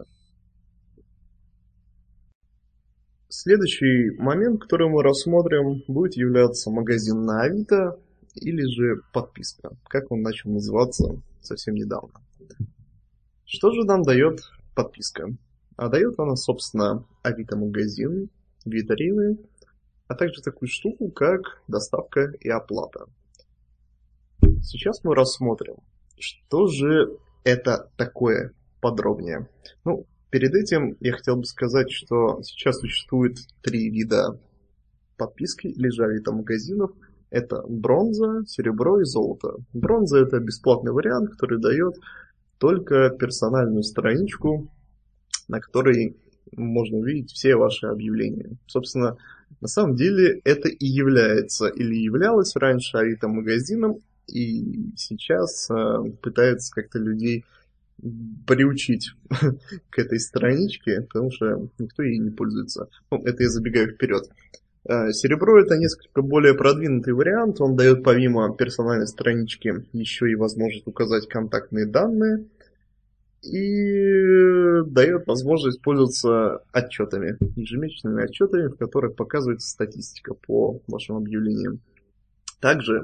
Следующий момент, который мы рассмотрим, будет являться магазин на Авито или же подписка, как он начал называться совсем недавно. Что же нам дает подписка? А дает она, собственно, Авито-магазин, витрины, а также такую штуку, как доставка и оплата. Сейчас мы рассмотрим, что же это такое подробнее. Перед этим я хотел бы сказать, что сейчас существует 3 вида подписки или же Авито-магазинов. Это бронза, серебро и золото. Бронза – это бесплатный вариант, который дает только персональную страничку, на которой можно увидеть все ваши объявления. Собственно, на самом деле это и является или являлось раньше Авито-магазином, и сейчас пытается как-то людей приучить к этой страничке, потому что никто ей не пользуется. Это я забегаю вперед. Серебро – это несколько более продвинутый вариант. Он дает помимо персональной странички еще и возможность указать контактные данные и дает возможность пользоваться отчетами, ежемесячными отчетами, в которых показывается статистика по вашим объявлениям. Также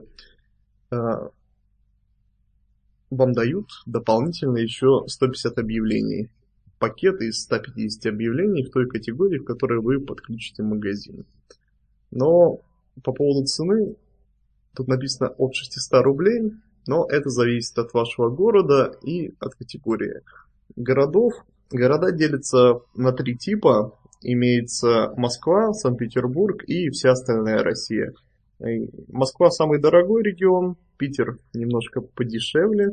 вам дают дополнительно еще 150 объявлений. Пакет из 150 объявлений в той категории, в которой вы подключите магазин. Но по поводу цены, тут написано от 600 рублей, но это зависит от вашего города и от категории городов. Города делятся на 3 типа. Имеется Москва, Санкт-Петербург и вся остальная Россия. Москва самый дорогой регион, Питер немножко подешевле,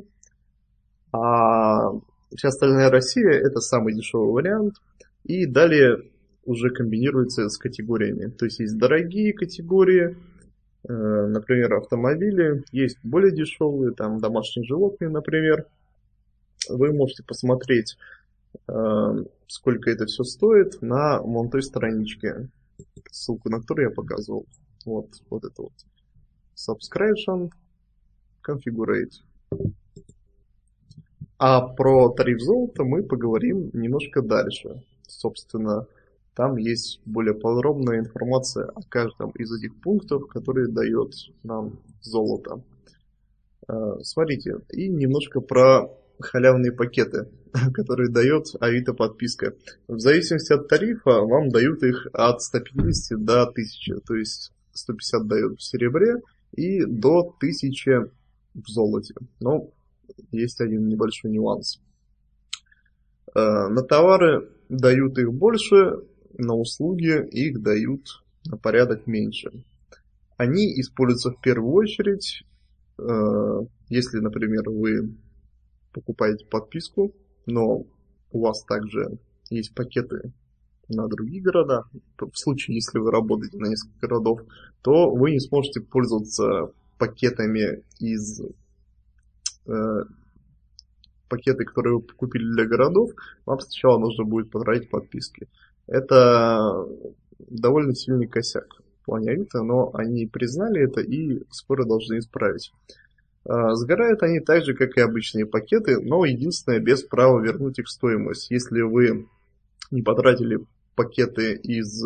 а вся остальная Россия это самый дешевый вариант. И далее уже комбинируется с категориями. То есть дорогие категории, например, автомобили, есть более дешевые, там домашние животные, например. Вы можете посмотреть, сколько это все стоит на вон той страничке, ссылку на которую я показывал. Вот это вот. Subscription, configurate. А про тариф золота мы поговорим немножко дальше. Собственно, там есть более подробная информация о каждом из этих пунктов, которые дает нам золото. Смотрите, и немножко про халявные пакеты, которые дает Авито подписка. В зависимости от тарифа вам дают их от 150 до 1000, то есть 150 дают в серебре и до 1000 в золоте. Но есть один небольшой нюанс. На товары дают их больше, на услуги их дают на порядок меньше. Они используются в первую очередь, если, например, вы покупаете подписку, но у вас также есть пакеты на другие города, то в случае, если вы работаете на несколько городов, то вы не сможете пользоваться пакетами пакеты, которые вы купили для городов, вам сначала нужно будет потратить подписки. Это довольно сильный косяк в плане Авито, но они признали это и скоро должны исправить. Сгорают они так же, как и обычные пакеты, но единственное, без права вернуть их стоимость. Если вы не потратили пакеты из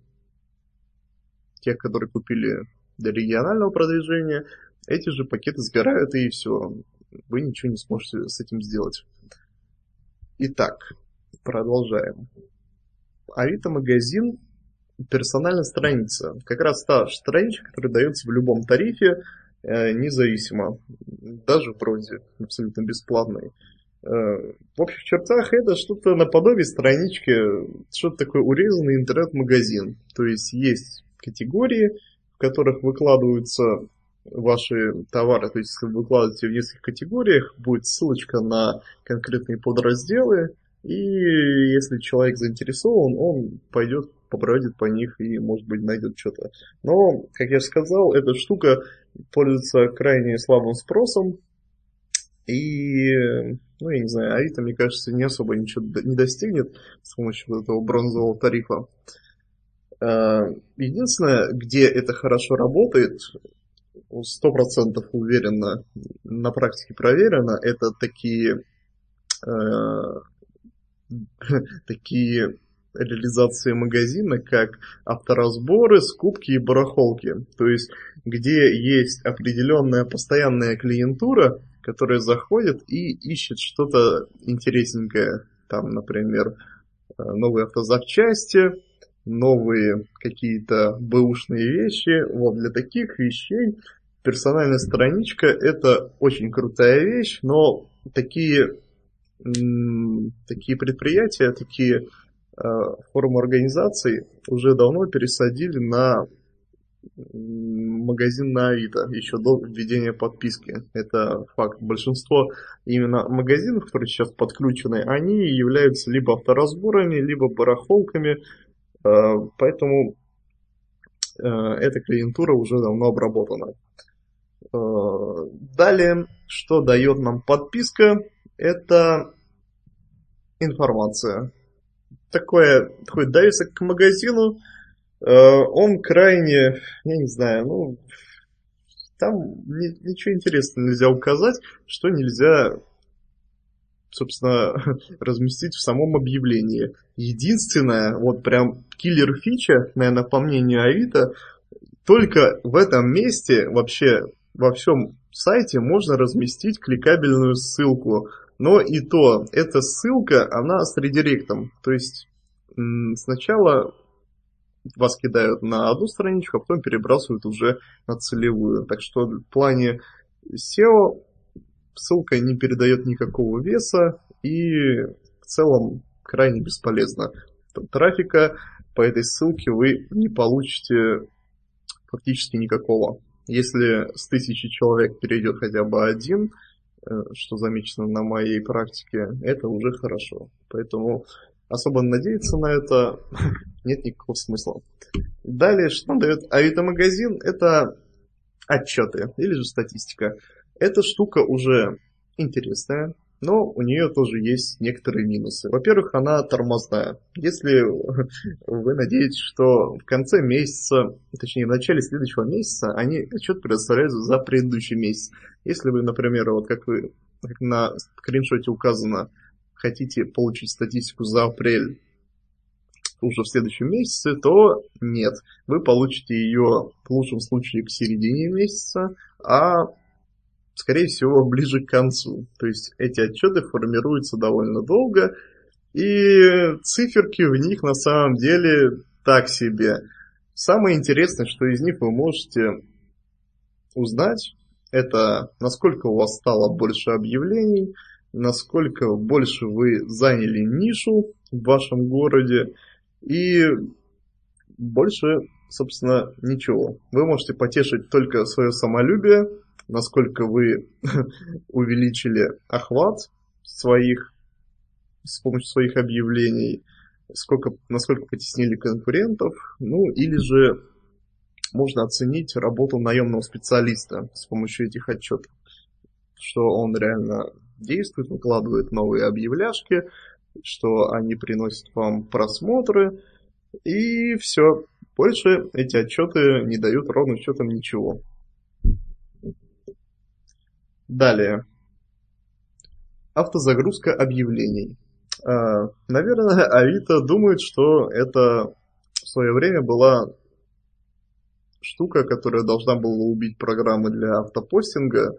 тех, которые купили для регионального продвижения, эти же пакеты сгорают и все. Вы ничего не сможете с этим сделать. Итак, продолжаем. Авито-магазин, персональная страница. Как раз та страничка, которая дается в любом тарифе, независимо. Даже в бронзе, абсолютно бесплатной. В общих чертах это что-то наподобие странички, что-то такое урезанный интернет-магазин. То есть есть категории, в которых выкладываются ваши товары. То есть если вы выкладываете в нескольких категориях, будет ссылочка на конкретные подразделы. И если человек заинтересован, он пойдет, побродит по них и, может быть, найдет что-то. Но, как я сказал, эта штука пользуется крайне слабым спросом. И, ну, я не знаю, Авито, мне кажется, не особо ничего не достигнет с помощью вот этого бронзового тарифа. Единственное, где это хорошо работает, 100% уверенно, на практике проверено, это э, такие реализации магазина, как авторазборы, скупки и барахолки. То есть, где есть определенная постоянная клиентура, которая заходит и ищет что-то интересненькое. Там, например, новые автозапчасти, новые какие-то бэушные вещи. Вот для таких вещей персональная страничка это очень крутая вещь, но такие предприятия, такие формы организаций уже давно пересадили на магазин на Авито, еще до введения подписки. Это факт. Большинство именно магазинов, которые сейчас подключены, они являются либо авторазборами, либо барахолками, поэтому эта клиентура уже давно обработана. Далее, что дает нам подписка, это информация. Такой довесок к магазину, он крайне, я не знаю, ну, там ничего интересного нельзя указать, что нельзя, собственно, разместить в самом объявлении. Единственное, вот прям киллер-фича, наверное, по мнению Авито, только в этом месте вообще во всем сайте можно разместить кликабельную ссылку. Но и то, эта ссылка, она с редиректом. То есть сначала вас кидают на одну страничку, а потом перебрасывают уже на целевую. Так что в плане SEO ссылка не передает никакого веса и в целом крайне бесполезна. Трафика по этой ссылке вы не получите фактически никакого. Если с 1000 человек перейдет хотя бы один, что замечено на моей практике, это уже хорошо. Поэтому особо надеяться на это нет никакого смысла. Далее, что нам дает Авито-магазин, это отчеты или же статистика. Эта штука уже интересная, но у нее тоже есть некоторые минусы. Во-первых, она тормозная. Если вы надеетесь, что в конце месяца, точнее в начале следующего месяца, они отчет предоставляют за предыдущий месяц. Если вы, например, вот как на скриншоте указано, хотите получить статистику за апрель уже в следующем месяце, то нет. Вы получите ее в лучшем случае к середине месяца, а скорее всего ближе к концу. То есть эти отчеты формируются довольно долго, и циферки в них на самом деле так себе. Самое интересное, что из них вы можете узнать, это насколько у вас стало больше объявлений, насколько больше вы заняли нишу в вашем городе, и больше, собственно, ничего. Вы можете потешить только свое самолюбие, насколько вы увеличили охват своих с помощью своих объявлений, насколько потеснили конкурентов, ну или же можно оценить работу наемного специалиста с помощью этих отчетов, что он реально действует, выкладывает новые объявляшки, что они приносят вам просмотры, и все. Больше эти отчеты не дают ровным счетом ничего. Далее. Автозагрузка объявлений. Наверное, Авито думает, что это в свое время была штука, которая должна была убить программы для автопостинга.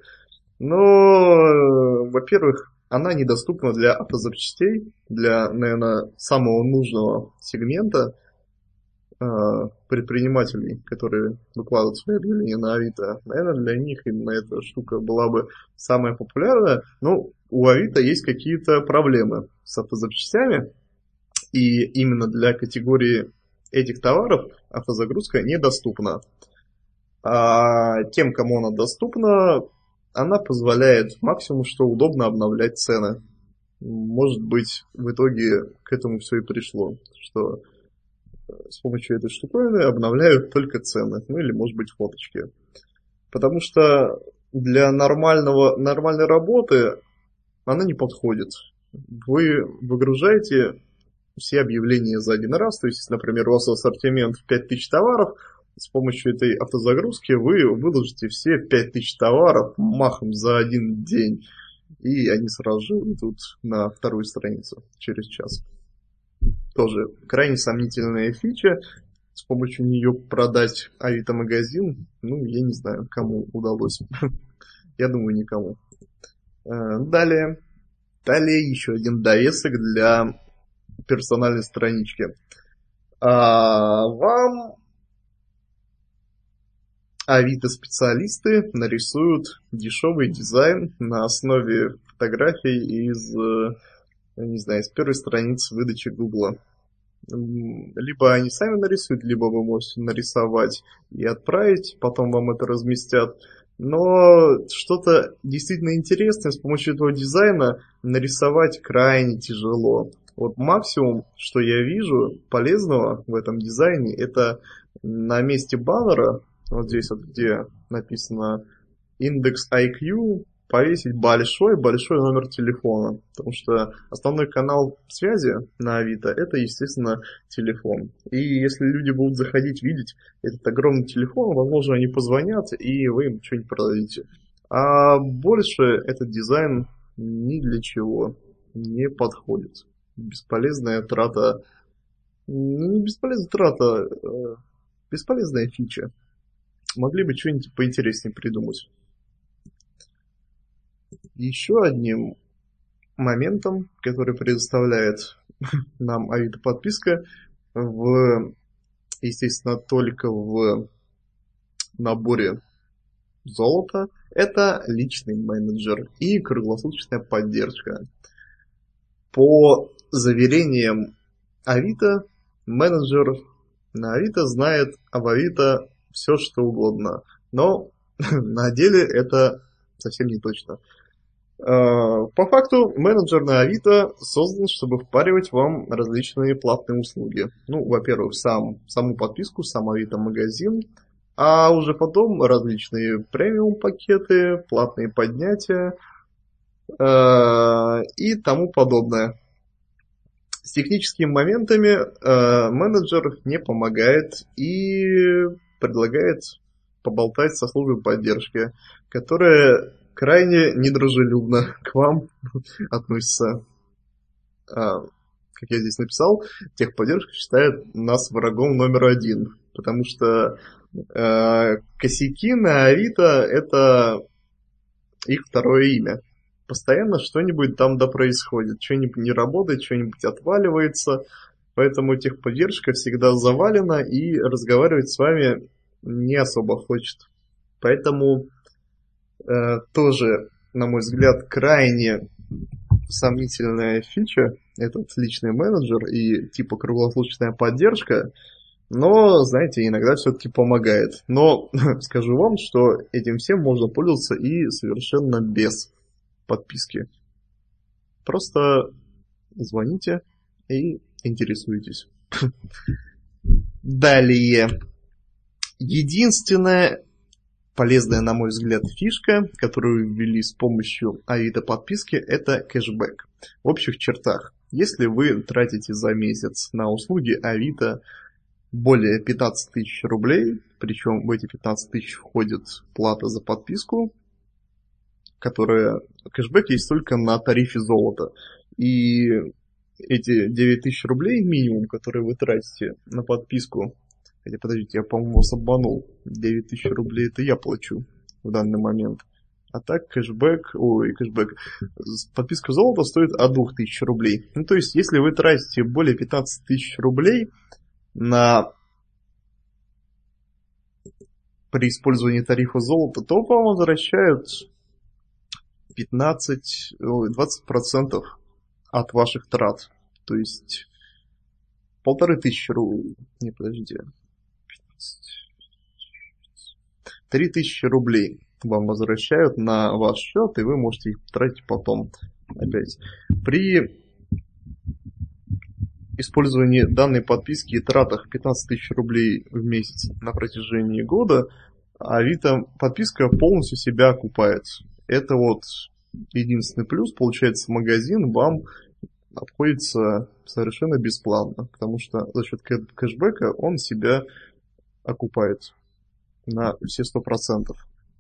Но, во-первых, она недоступна для автозапчастей, для, наверное, самого нужного сегмента предпринимателей, которые выкладывают свои объявления на Авито. Наверное, для них именно эта штука была бы самая популярная. Но у Авито есть какие-то проблемы с автозапчастями, и именно для категории этих товаров автозагрузка недоступна. А тем, кому она доступна, она позволяет максимум, что удобно обновлять цены. Может быть, в итоге к этому все и пришло, что с помощью этой штуковины обновляют только цены, ну или, может быть, фоточки. Потому что для нормальной работы она не подходит. Вы выгружаете все объявления за один раз, то есть, если, например, у вас ассортимент в 5000 товаров, с помощью этой автозагрузки вы выложите все 5000 товаров махом за один день, и они сразу же уйдут на вторую страницу через час. Тоже крайне сомнительная фича. С помощью нее продать Авито-магазин, я не знаю, кому удалось. Я думаю, никому. Далее еще один довесок для персональной странички. Вам Авито-специалисты нарисуют дешевый дизайн на основе фотографий из первой страницы выдачи Гугла. Либо они сами нарисуют, либо вы можете нарисовать и отправить, потом вам это разместят. Но что-то действительно интересное с помощью этого дизайна нарисовать крайне тяжело. Вот максимум, что я вижу полезного в этом дизайне, это на месте баннера, вот здесь вот, где написано индекс IQ, повесить большой номер телефона, потому что основной канал связи на Авито — это, естественно, телефон. И если люди будут заходить, видеть этот огромный телефон, возможно, они позвонят, и вы им что-нибудь продадите. А больше этот дизайн ни для чего не подходит. Бесполезная трата, бесполезная фича. Могли бы что-нибудь поинтереснее придумать. Еще одним моментом, который предоставляет нам Авито подписка, естественно, только в наборе золота, это личный менеджер и круглосуточная поддержка. По заверениям Авито, менеджер на Авито знает об Авито все, что угодно, но на деле это совсем не точно. По факту, менеджер на Авито создан, чтобы впаривать вам различные платные услуги. Во-первых, саму подписку, сам Авито-магазин, а уже потом различные премиум-пакеты, платные поднятия и тому подобное. С техническими моментами менеджер не помогает и предлагает поболтать со службой поддержки, которая крайне недружелюбно к вам относится. Как я здесь написал, техподдержка считает нас врагом номер один, потому что косяки на Авито — это их второе имя. Постоянно что-нибудь там происходит, что-нибудь не работает, что-нибудь отваливается, поэтому техподдержка всегда завалена и разговаривать с вами не особо хочет. Поэтому тоже, на мой взгляд, крайне сомнительная фича, этот личный менеджер и типа круглосуточная поддержка, но, знаете, иногда все-таки помогает. Но скажу вам, что этим всем можно пользоваться и совершенно без подписки. Просто звоните и интересуйтесь. Далее. Единственная полезная, на мой взгляд, фишка, которую ввели с помощью Авито подписки, это кэшбэк. В общих чертах, если вы тратите за месяц на услуги Авито более 15 тысяч рублей, причем в эти 15 тысяч входит плата за подписку, кэшбэк есть только на тарифе золота. И эти 9 тысяч рублей минимум, которые вы тратите на подписку, хотя, подождите, я, по-моему, вас обманул. 9 тысяч рублей это я плачу в данный момент. А так кэшбэк. Подписка золота стоит от 2000 рублей. То есть, если вы тратите более 15 тысяч рублей при использовании тарифа золота, то вам возвращают 20% от ваших трат. То есть 1500 рублей. Не, подождите. 3000 рублей вам возвращают на ваш счет, и вы можете их тратить потом опять. При использовании данной подписки и тратах 15 тысяч рублей в месяц на протяжении года Авито подписка полностью себя окупает. Это вот единственный плюс. Получается, магазин вам обходится совершенно бесплатно, потому что за счет кэшбэка он себя окупает на все 100%.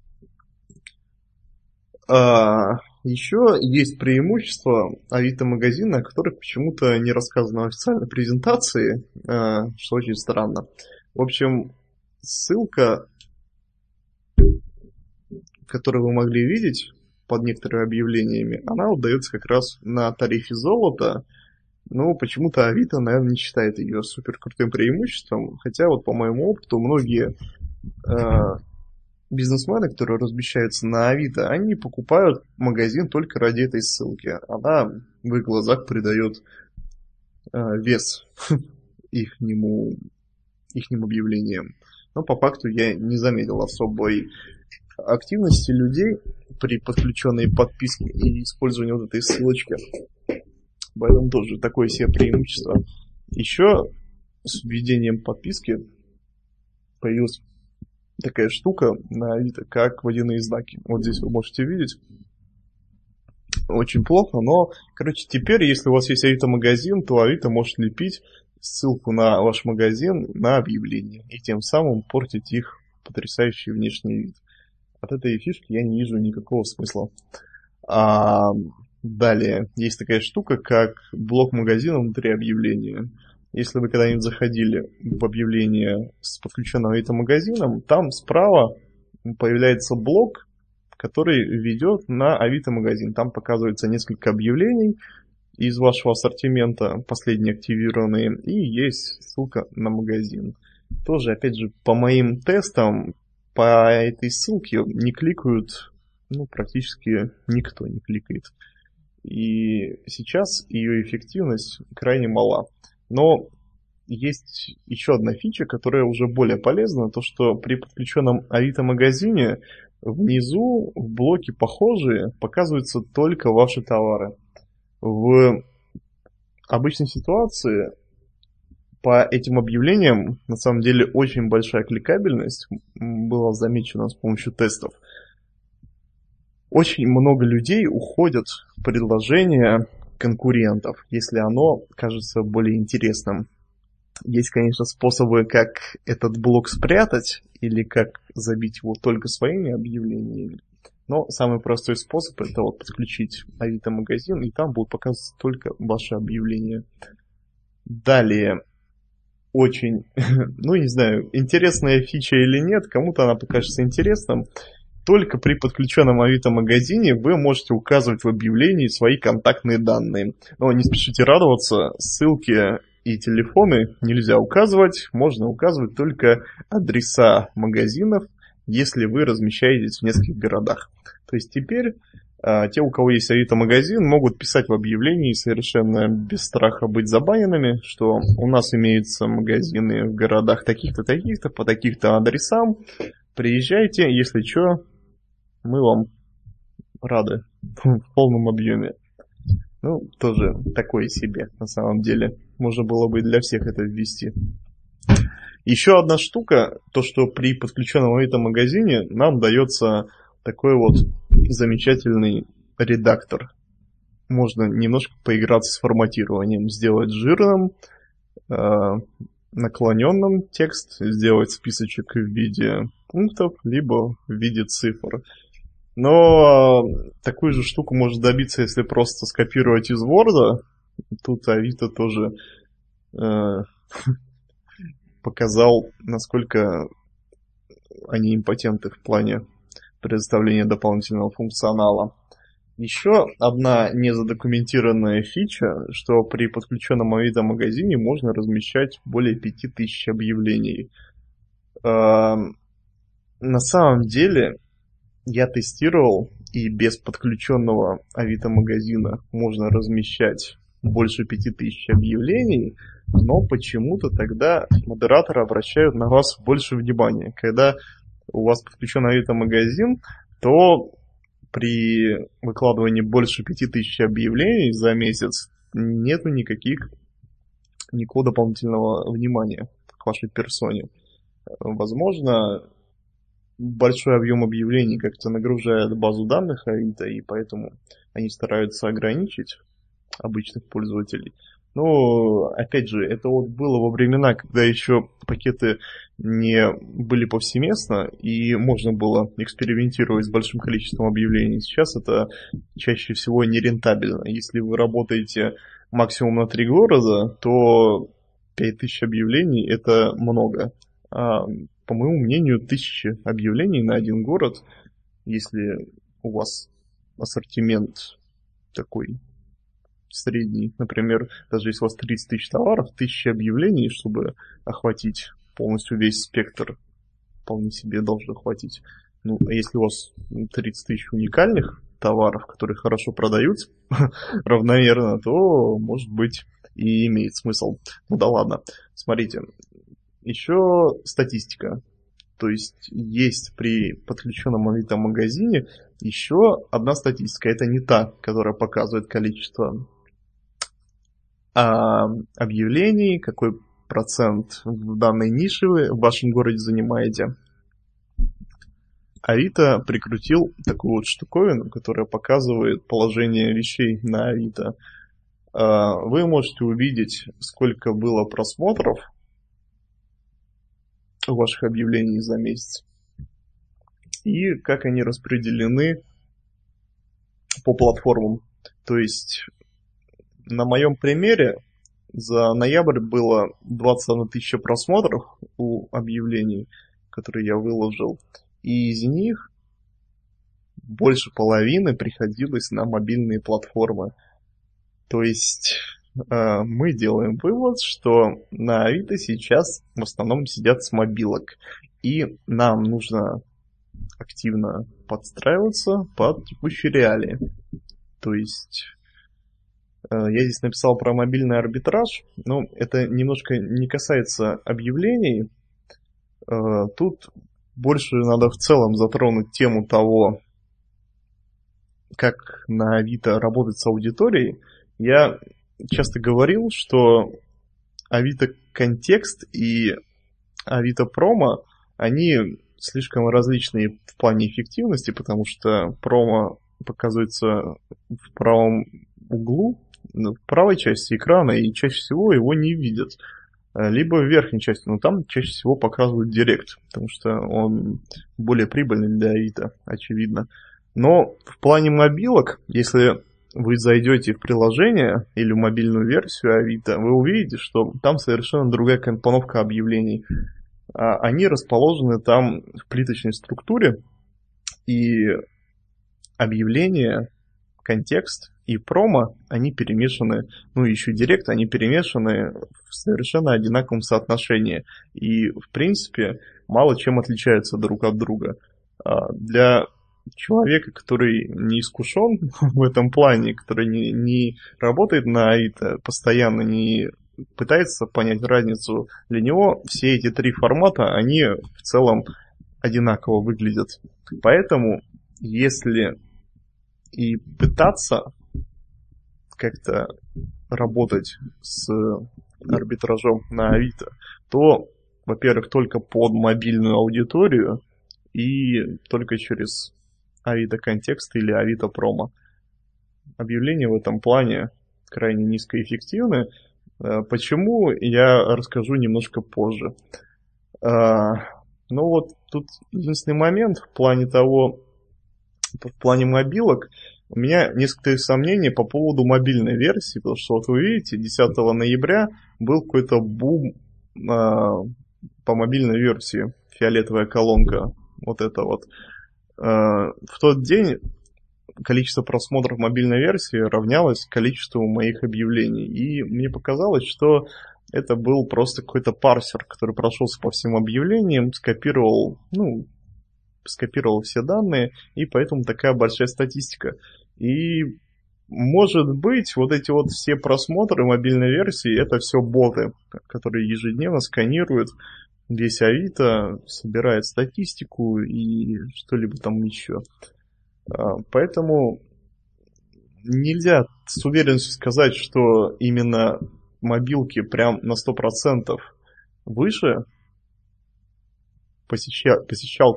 Еще есть преимущество Авито-магазина, о которых почему-то не рассказано в официальной презентации, что очень странно. В общем, ссылка, которую вы могли видеть под некоторыми объявлениями, она удается как раз на тарифе золота, но почему-то Авито, наверное, не считает ее супер крутым преимуществом, хотя вот по моему опыту многие бизнесмены, которые размещаются на Авито, они покупают магазин только ради этой ссылки. Она в их глазах придает вес ихним объявлениям. Но по факту я не заметил особой активности людей при подключенной подписке и использовании вот этой ссылочки. Поэтому тоже такое себе преимущество. Еще с введением подписки появилась такая штука на Авито, как водяные знаки. Вот здесь вы можете видеть. Очень плохо, но, короче, теперь, если у вас есть Авито-магазин, то Авито может лепить ссылку на ваш магазин на объявление и тем самым портить их потрясающий внешний вид. От этой фишки я не вижу никакого смысла. Далее, есть такая штука, как блок магазина внутри объявления. Если вы когда-нибудь заходили в объявление с подключенным Авито-магазином, там справа появляется блок, который ведет на Авито-магазин. Там показывается несколько объявлений из вашего ассортимента, последние активированные, и есть ссылка на магазин. Тоже, опять же, по моим тестам, по этой ссылке не кликают, практически никто не кликает. И сейчас ее эффективность крайне мала. Но есть еще одна фича, которая уже более полезна, то что при подключенном Авито-магазине внизу в блоке «Похожие» показываются только ваши товары. В обычной ситуации по этим объявлениям на самом деле очень большая кликабельность была замечена с помощью тестов. Очень много людей уходят в предложение конкурентов, если оно кажется более интересным. Есть, конечно, способы, как этот блок спрятать или как забить его только своими объявлениями. Но самый простой способ — это вот подключить Авито-магазин, и там будут показываться только ваши объявления. Далее, очень, не знаю, интересная фича или нет, кому-то она покажется интересным. Только при подключенном Авито-магазине вы можете указывать в объявлении свои контактные данные. Но не спешите радоваться, ссылки и телефоны нельзя указывать, можно указывать только адреса магазинов, если вы размещаетесь в нескольких городах. То есть теперь те, у кого есть Авито-магазин, могут писать в объявлении совершенно без страха быть забаненными, что у нас имеются магазины в городах таких-то, таких-то, по таких-то адресам. Приезжайте, если что, мы вам рады в полном объеме. Тоже такое себе, на самом деле. Можно было бы и для всех это ввести. Еще одна штука, то что при подключенном Авито-магазине нам дается такой вот замечательный редактор. Можно немножко поиграться с форматированием, сделать жирным, наклоненным текст, сделать списочек в виде пунктов, либо в виде цифр. Но такую же штуку можно добиться, если просто скопировать из Word. Тут Авито тоже показал, насколько они импотенты в плане предоставления дополнительного функционала. Еще одна незадокументированная фича, что при подключенном Авито-магазине можно размещать более 5000 объявлений. На самом деле, я тестировал, и без подключенного Авито-магазина можно размещать больше 5000 объявлений, но почему-то тогда модераторы обращают на вас больше внимания. Когда у вас подключен Авито-магазин, то при выкладывании больше 5000 объявлений за месяц нету никакого дополнительного внимания к вашей персоне. Возможно, большой объем объявлений как-то нагружает базу данных Авито, и поэтому они стараются ограничить обычных пользователей. Но, опять же, это вот было во времена, когда еще пакеты не были повсеместно, и можно было экспериментировать с большим количеством объявлений. Сейчас это чаще всего нерентабельно. Если вы работаете максимум на 3 города, то 5000 объявлений – это много. А, по моему мнению, 1000 объявлений на один город, если у вас ассортимент такой средний, например, даже если у вас 30 тысяч товаров, 1000 объявлений, чтобы охватить полностью весь спектр, вполне себе должно хватить. Ну, а если у вас 30 тысяч уникальных товаров, которые хорошо продаются равномерно, то, может быть, и имеет смысл. Ну да ладно. Смотрите, еще статистика. То есть при подключенном Авито-магазине еще одна статистика. Это не та, которая показывает количество объявлений, какой процент в данной нише вы в вашем городе занимаете. Авито прикрутил такую вот штуковину, которая показывает положение вещей на Авито. Вы можете увидеть, сколько было просмотров ваших объявлений за месяц и как они распределены по платформам. То есть на моем примере за ноябрь было 21 тысяча просмотров у объявлений, которые я выложил. И из них больше половины приходилось на мобильные платформы. То есть мы делаем вывод, что на Авито сейчас в основном сидят с мобилок. И нам нужно активно подстраиваться под текущие реалии. То есть я здесь написал про мобильный арбитраж, но это немножко не касается объявлений. Тут больше надо в целом затронуть тему того, как на Авито работать с аудиторией. Я часто говорил, что Авито Контекст и Авито Промо, они слишком различные в плане эффективности, потому что промо показывается в правом углу, в правой части экрана, и чаще всего его не видят. Либо в верхней части, но там чаще всего показывают директ, потому что он более прибыльный для Авито, очевидно. Но в плане мобилок, если вы зайдете в приложение или в мобильную версию Авито, вы увидите, что там совершенно другая компоновка объявлений. Они расположены там в плиточной структуре, и объявления, контекст и промо, они перемешаны, ну и еще директ, они перемешаны в совершенно одинаковом соотношении. И, в принципе, мало чем отличаются друг от друга. Для человека, который не искушен в этом плане, который не работает на Авито постоянно, не пытается понять разницу, для него все эти три формата, они в целом одинаково выглядят. Поэтому, если и пытаться как-то работать с арбитражом на Авито, то, во-первых, только под мобильную аудиторию и только через Авито Контекст или Авито Промо. Объявления в этом плане крайне низкоэффективны. Почему, я расскажу немножко позже. Ну вот тут единственный момент в плане того, в плане мобилок, у меня несколько сомнений по поводу мобильной версии, потому что вот вы видите, 10 ноября был какой-то бум по мобильной версии, фиолетовая колонка, вот это вот. В тот день количество просмотров мобильной версии равнялось количеству моих объявлений. И мне показалось, что это был просто какой-то парсер, который прошелся по всем объявлениям, скопировал все данные, и поэтому такая большая статистика. И, может быть, вот эти вот все просмотры мобильной версии, это все боты, которые ежедневно сканируют весь Авито, собирает статистику и что-либо там еще. Поэтому нельзя с уверенностью сказать, что именно мобилки прям на 100% выше посещалка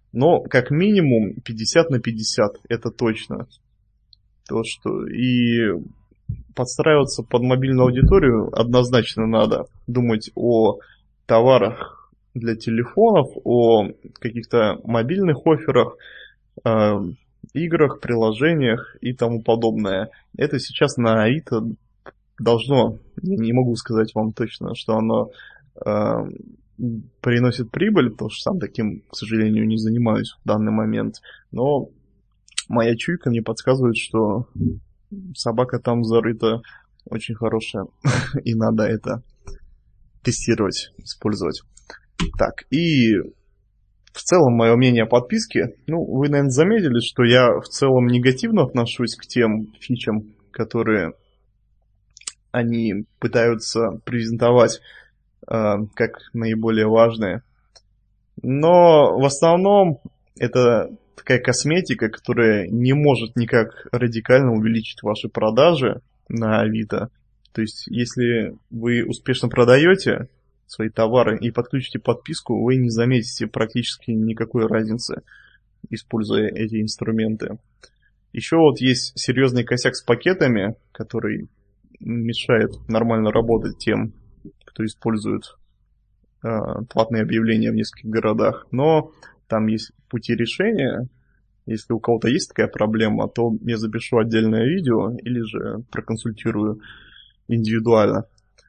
Но как минимум 50 на 50, это точно. То, что и подстраиваться под мобильную аудиторию однозначно надо. Думать о товарах для телефонов, о каких-то мобильных офферах, э, играх, приложениях и тому подобное. Это сейчас на Авито должно, не могу сказать вам точно, что оно приносит прибыль, потому что сам таким, к сожалению, не занимаюсь в данный момент. Но моя чуйка мне подсказывает, что собака там зарыта очень хорошая, и надо это тестировать, использовать. Так, и в целом мое мнение о подписке, ну, вы, наверное, заметили, что я в целом негативно отношусь к тем фичам, которые они пытаются презентовать как наиболее важные. Но в основном это такая косметика, которая не может никак радикально увеличить ваши продажи на Авито. То есть, если вы успешно продаете свои товары и подключите подписку, вы не заметите практически никакой разницы, используя эти инструменты. Еще вот есть серьезный косяк с пакетами, который мешает нормально работать тем, кто использует платные объявления в нескольких городах. Но там есть пути решения. Если у кого-то есть такая проблема, то я запишу отдельное видео или же проконсультирую индивидуально.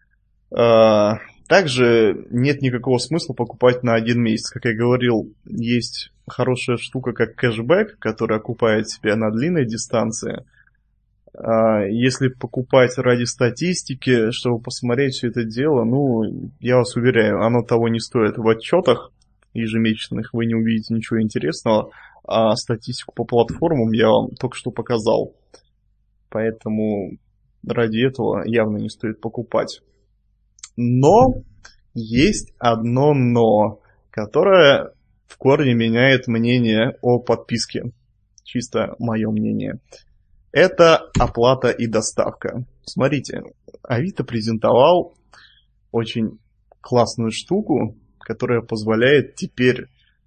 Также нет никакого смысла покупать на 1 месяц. Как я говорил, есть хорошая штука, как кэшбэк, который окупает себя на длинной дистанции. Если покупать ради статистики, чтобы посмотреть все это дело, ну, я вас уверяю, оно того не стоит. В отчетах ежемесячных вы не увидите ничего интересного, а статистику по платформам я вам только что показал. Поэтому ради этого явно не стоит покупать. Но есть одно но, которое в корне меняет мнение о подписке. Чисто мое мнение. Это оплата и доставка. Смотрите, Авито презентовал очень классную штуку, которая позволяет теперь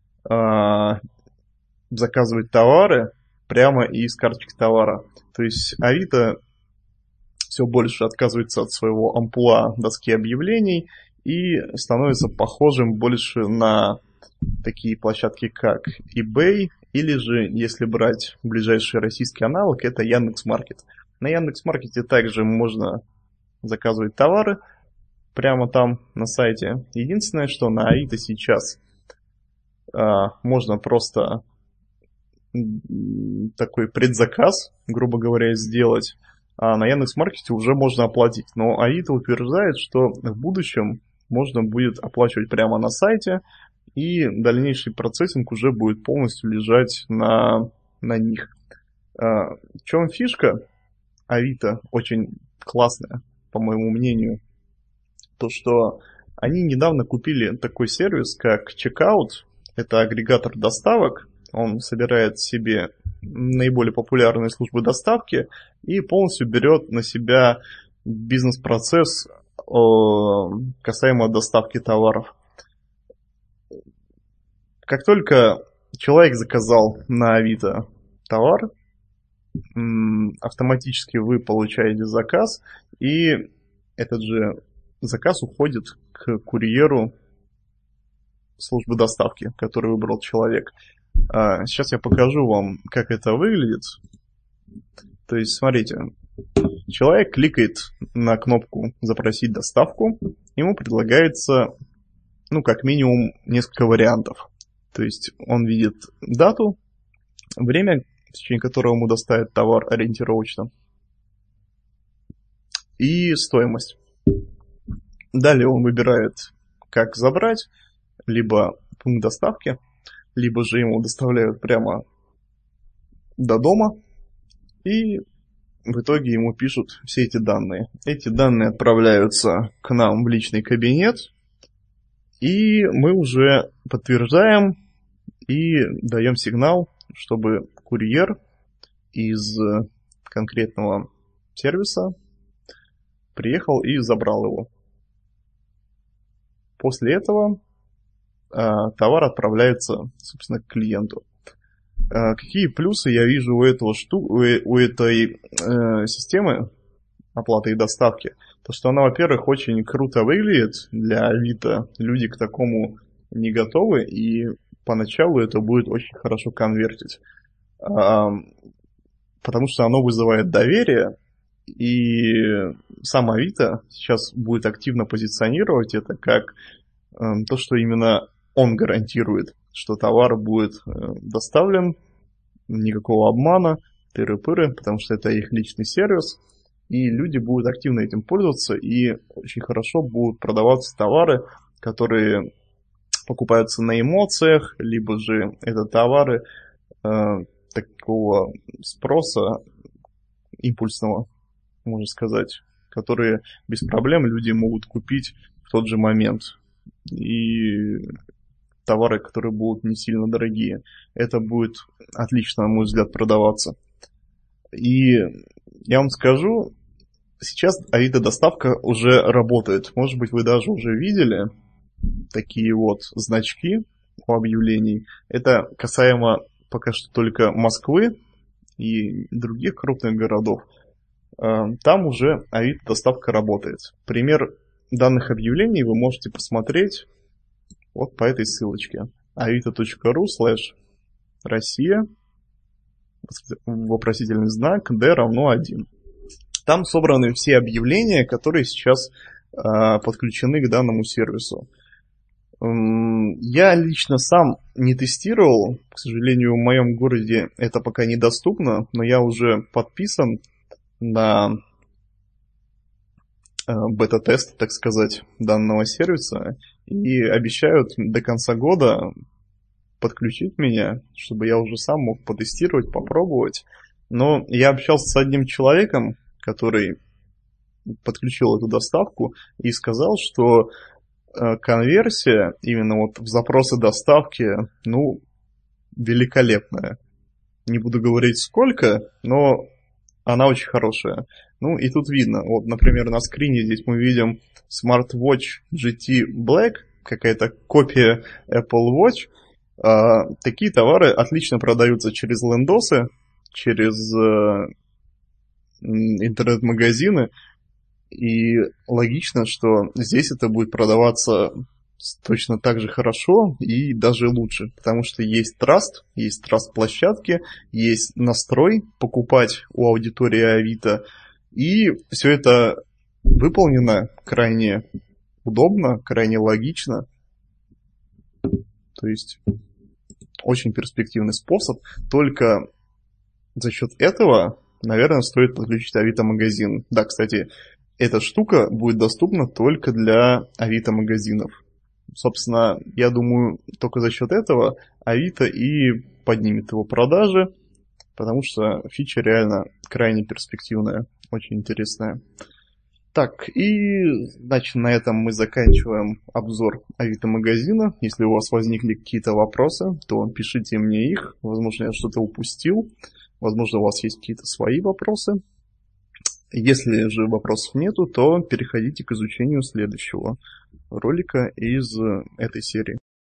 заказывать товары прямо из карточки товара. То есть Авито все больше отказывается от своего амплуа доски объявлений и становится похожим больше на такие площадки, как eBay, или же, если брать ближайший российский аналог, это Яндекс.Маркет. На Яндекс.Маркете также можно заказывать товары прямо там на сайте. Единственное, что на Авито сейчас можно просто такой предзаказ, грубо говоря, сделать, а на Яндекс.Маркете уже можно оплатить. Но Авито утверждает, что в будущем можно будет оплачивать прямо на сайте, и дальнейший процессинг уже будет полностью лежать на них. В чем фишка Авито очень классная, по моему мнению, то что они недавно купили такой сервис, как Checkout. Это агрегатор доставок. Он собирает себе наиболее популярные службы доставки и полностью берет на себя бизнес-процесс касаемо доставки товаров. Как только человек заказал на Авито товар, автоматически вы получаете заказ, и этот же заказ уходит к курьеру службы доставки, который выбрал человек. Сейчас я покажу вам, как это выглядит. То есть, смотрите, человек кликает на кнопку «Запросить доставку», ему предлагается, как минимум, несколько вариантов. То есть он видит дату, время, в течение которого ему доставят товар ориентировочно, и стоимость. Далее он выбирает, как забрать, либо пункт доставки, либо же ему доставляют прямо до дома, и в итоге ему пишут все эти данные. Эти данные отправляются к нам в личный кабинет, и мы уже подтверждаем и даем сигнал, чтобы курьер из конкретного сервиса приехал и забрал его. После этого товар отправляется, собственно, к клиенту. Какие плюсы я вижу у этой системы оплаты и доставки? То, что она, во-первых, очень круто выглядит для Авито. Люди к такому не готовы, и поначалу это будет очень хорошо конвертить. Потому что оно вызывает доверие, и сам Авито сейчас будет активно позиционировать это как то, что именно он гарантирует, что товар будет доставлен, никакого обмана, тыры-пыры, потому что это их личный сервис, и люди будут активно этим пользоваться, и очень хорошо будут продаваться товары, которые покупаются на эмоциях, либо же это товары такого спроса импульсного, можно сказать, которые без проблем люди могут купить в тот же момент. И товары, которые будут не сильно дорогие. Это будет отлично, на мой взгляд, продаваться. И я вам скажу, сейчас Авито доставка уже работает. Может быть, вы даже уже видели такие вот значки у объявлений. Это касаемо пока что только Москвы и других крупных городов. Там уже Авито доставка работает. Пример данных объявлений вы можете посмотреть вот по этой ссылочке. avito.ru/Россия вопросительный знак D равно 1. Там собраны все объявления, которые сейчас подключены к данному сервису. Я лично сам не тестировал, к сожалению, в моем городе это пока недоступно, но я уже подписан на бета-тест, так сказать, данного сервиса, и обещают до конца года подключить меня, чтобы я уже сам мог потестировать, попробовать. Но я общался с одним человеком, который подключил эту доставку, и сказал, что конверсия именно вот в запросы доставки, ну, великолепная. Не буду говорить сколько, но она очень хорошая. Ну и тут видно, вот, например, на скрине здесь мы видим Smartwatch GT Black, какая-то копия Apple Watch. Такие товары отлично продаются через лендосы, через интернет-магазины. И логично, что здесь это будет продаваться точно так же хорошо и даже лучше, потому что есть траст площадки, есть настрой покупать у аудитории Авито, и все это выполнено крайне удобно, крайне логично. То есть очень перспективный способ. Только за счет этого, наверное, стоит подключить Авито-магазин. Да, кстати, эта штука будет доступна только для Авито-магазинов. Собственно, я думаю, только за счет этого Авито и поднимет его продажи, потому что фича реально крайне перспективная, очень интересная. Так, и, значит, на этом мы заканчиваем обзор Авито-магазина. Если у вас возникли какие-то вопросы, то пишите мне их. Возможно, я что-то упустил. Возможно, у вас есть какие-то свои вопросы. Если же вопросов нету, то переходите к изучению следующего ролика из этой серии.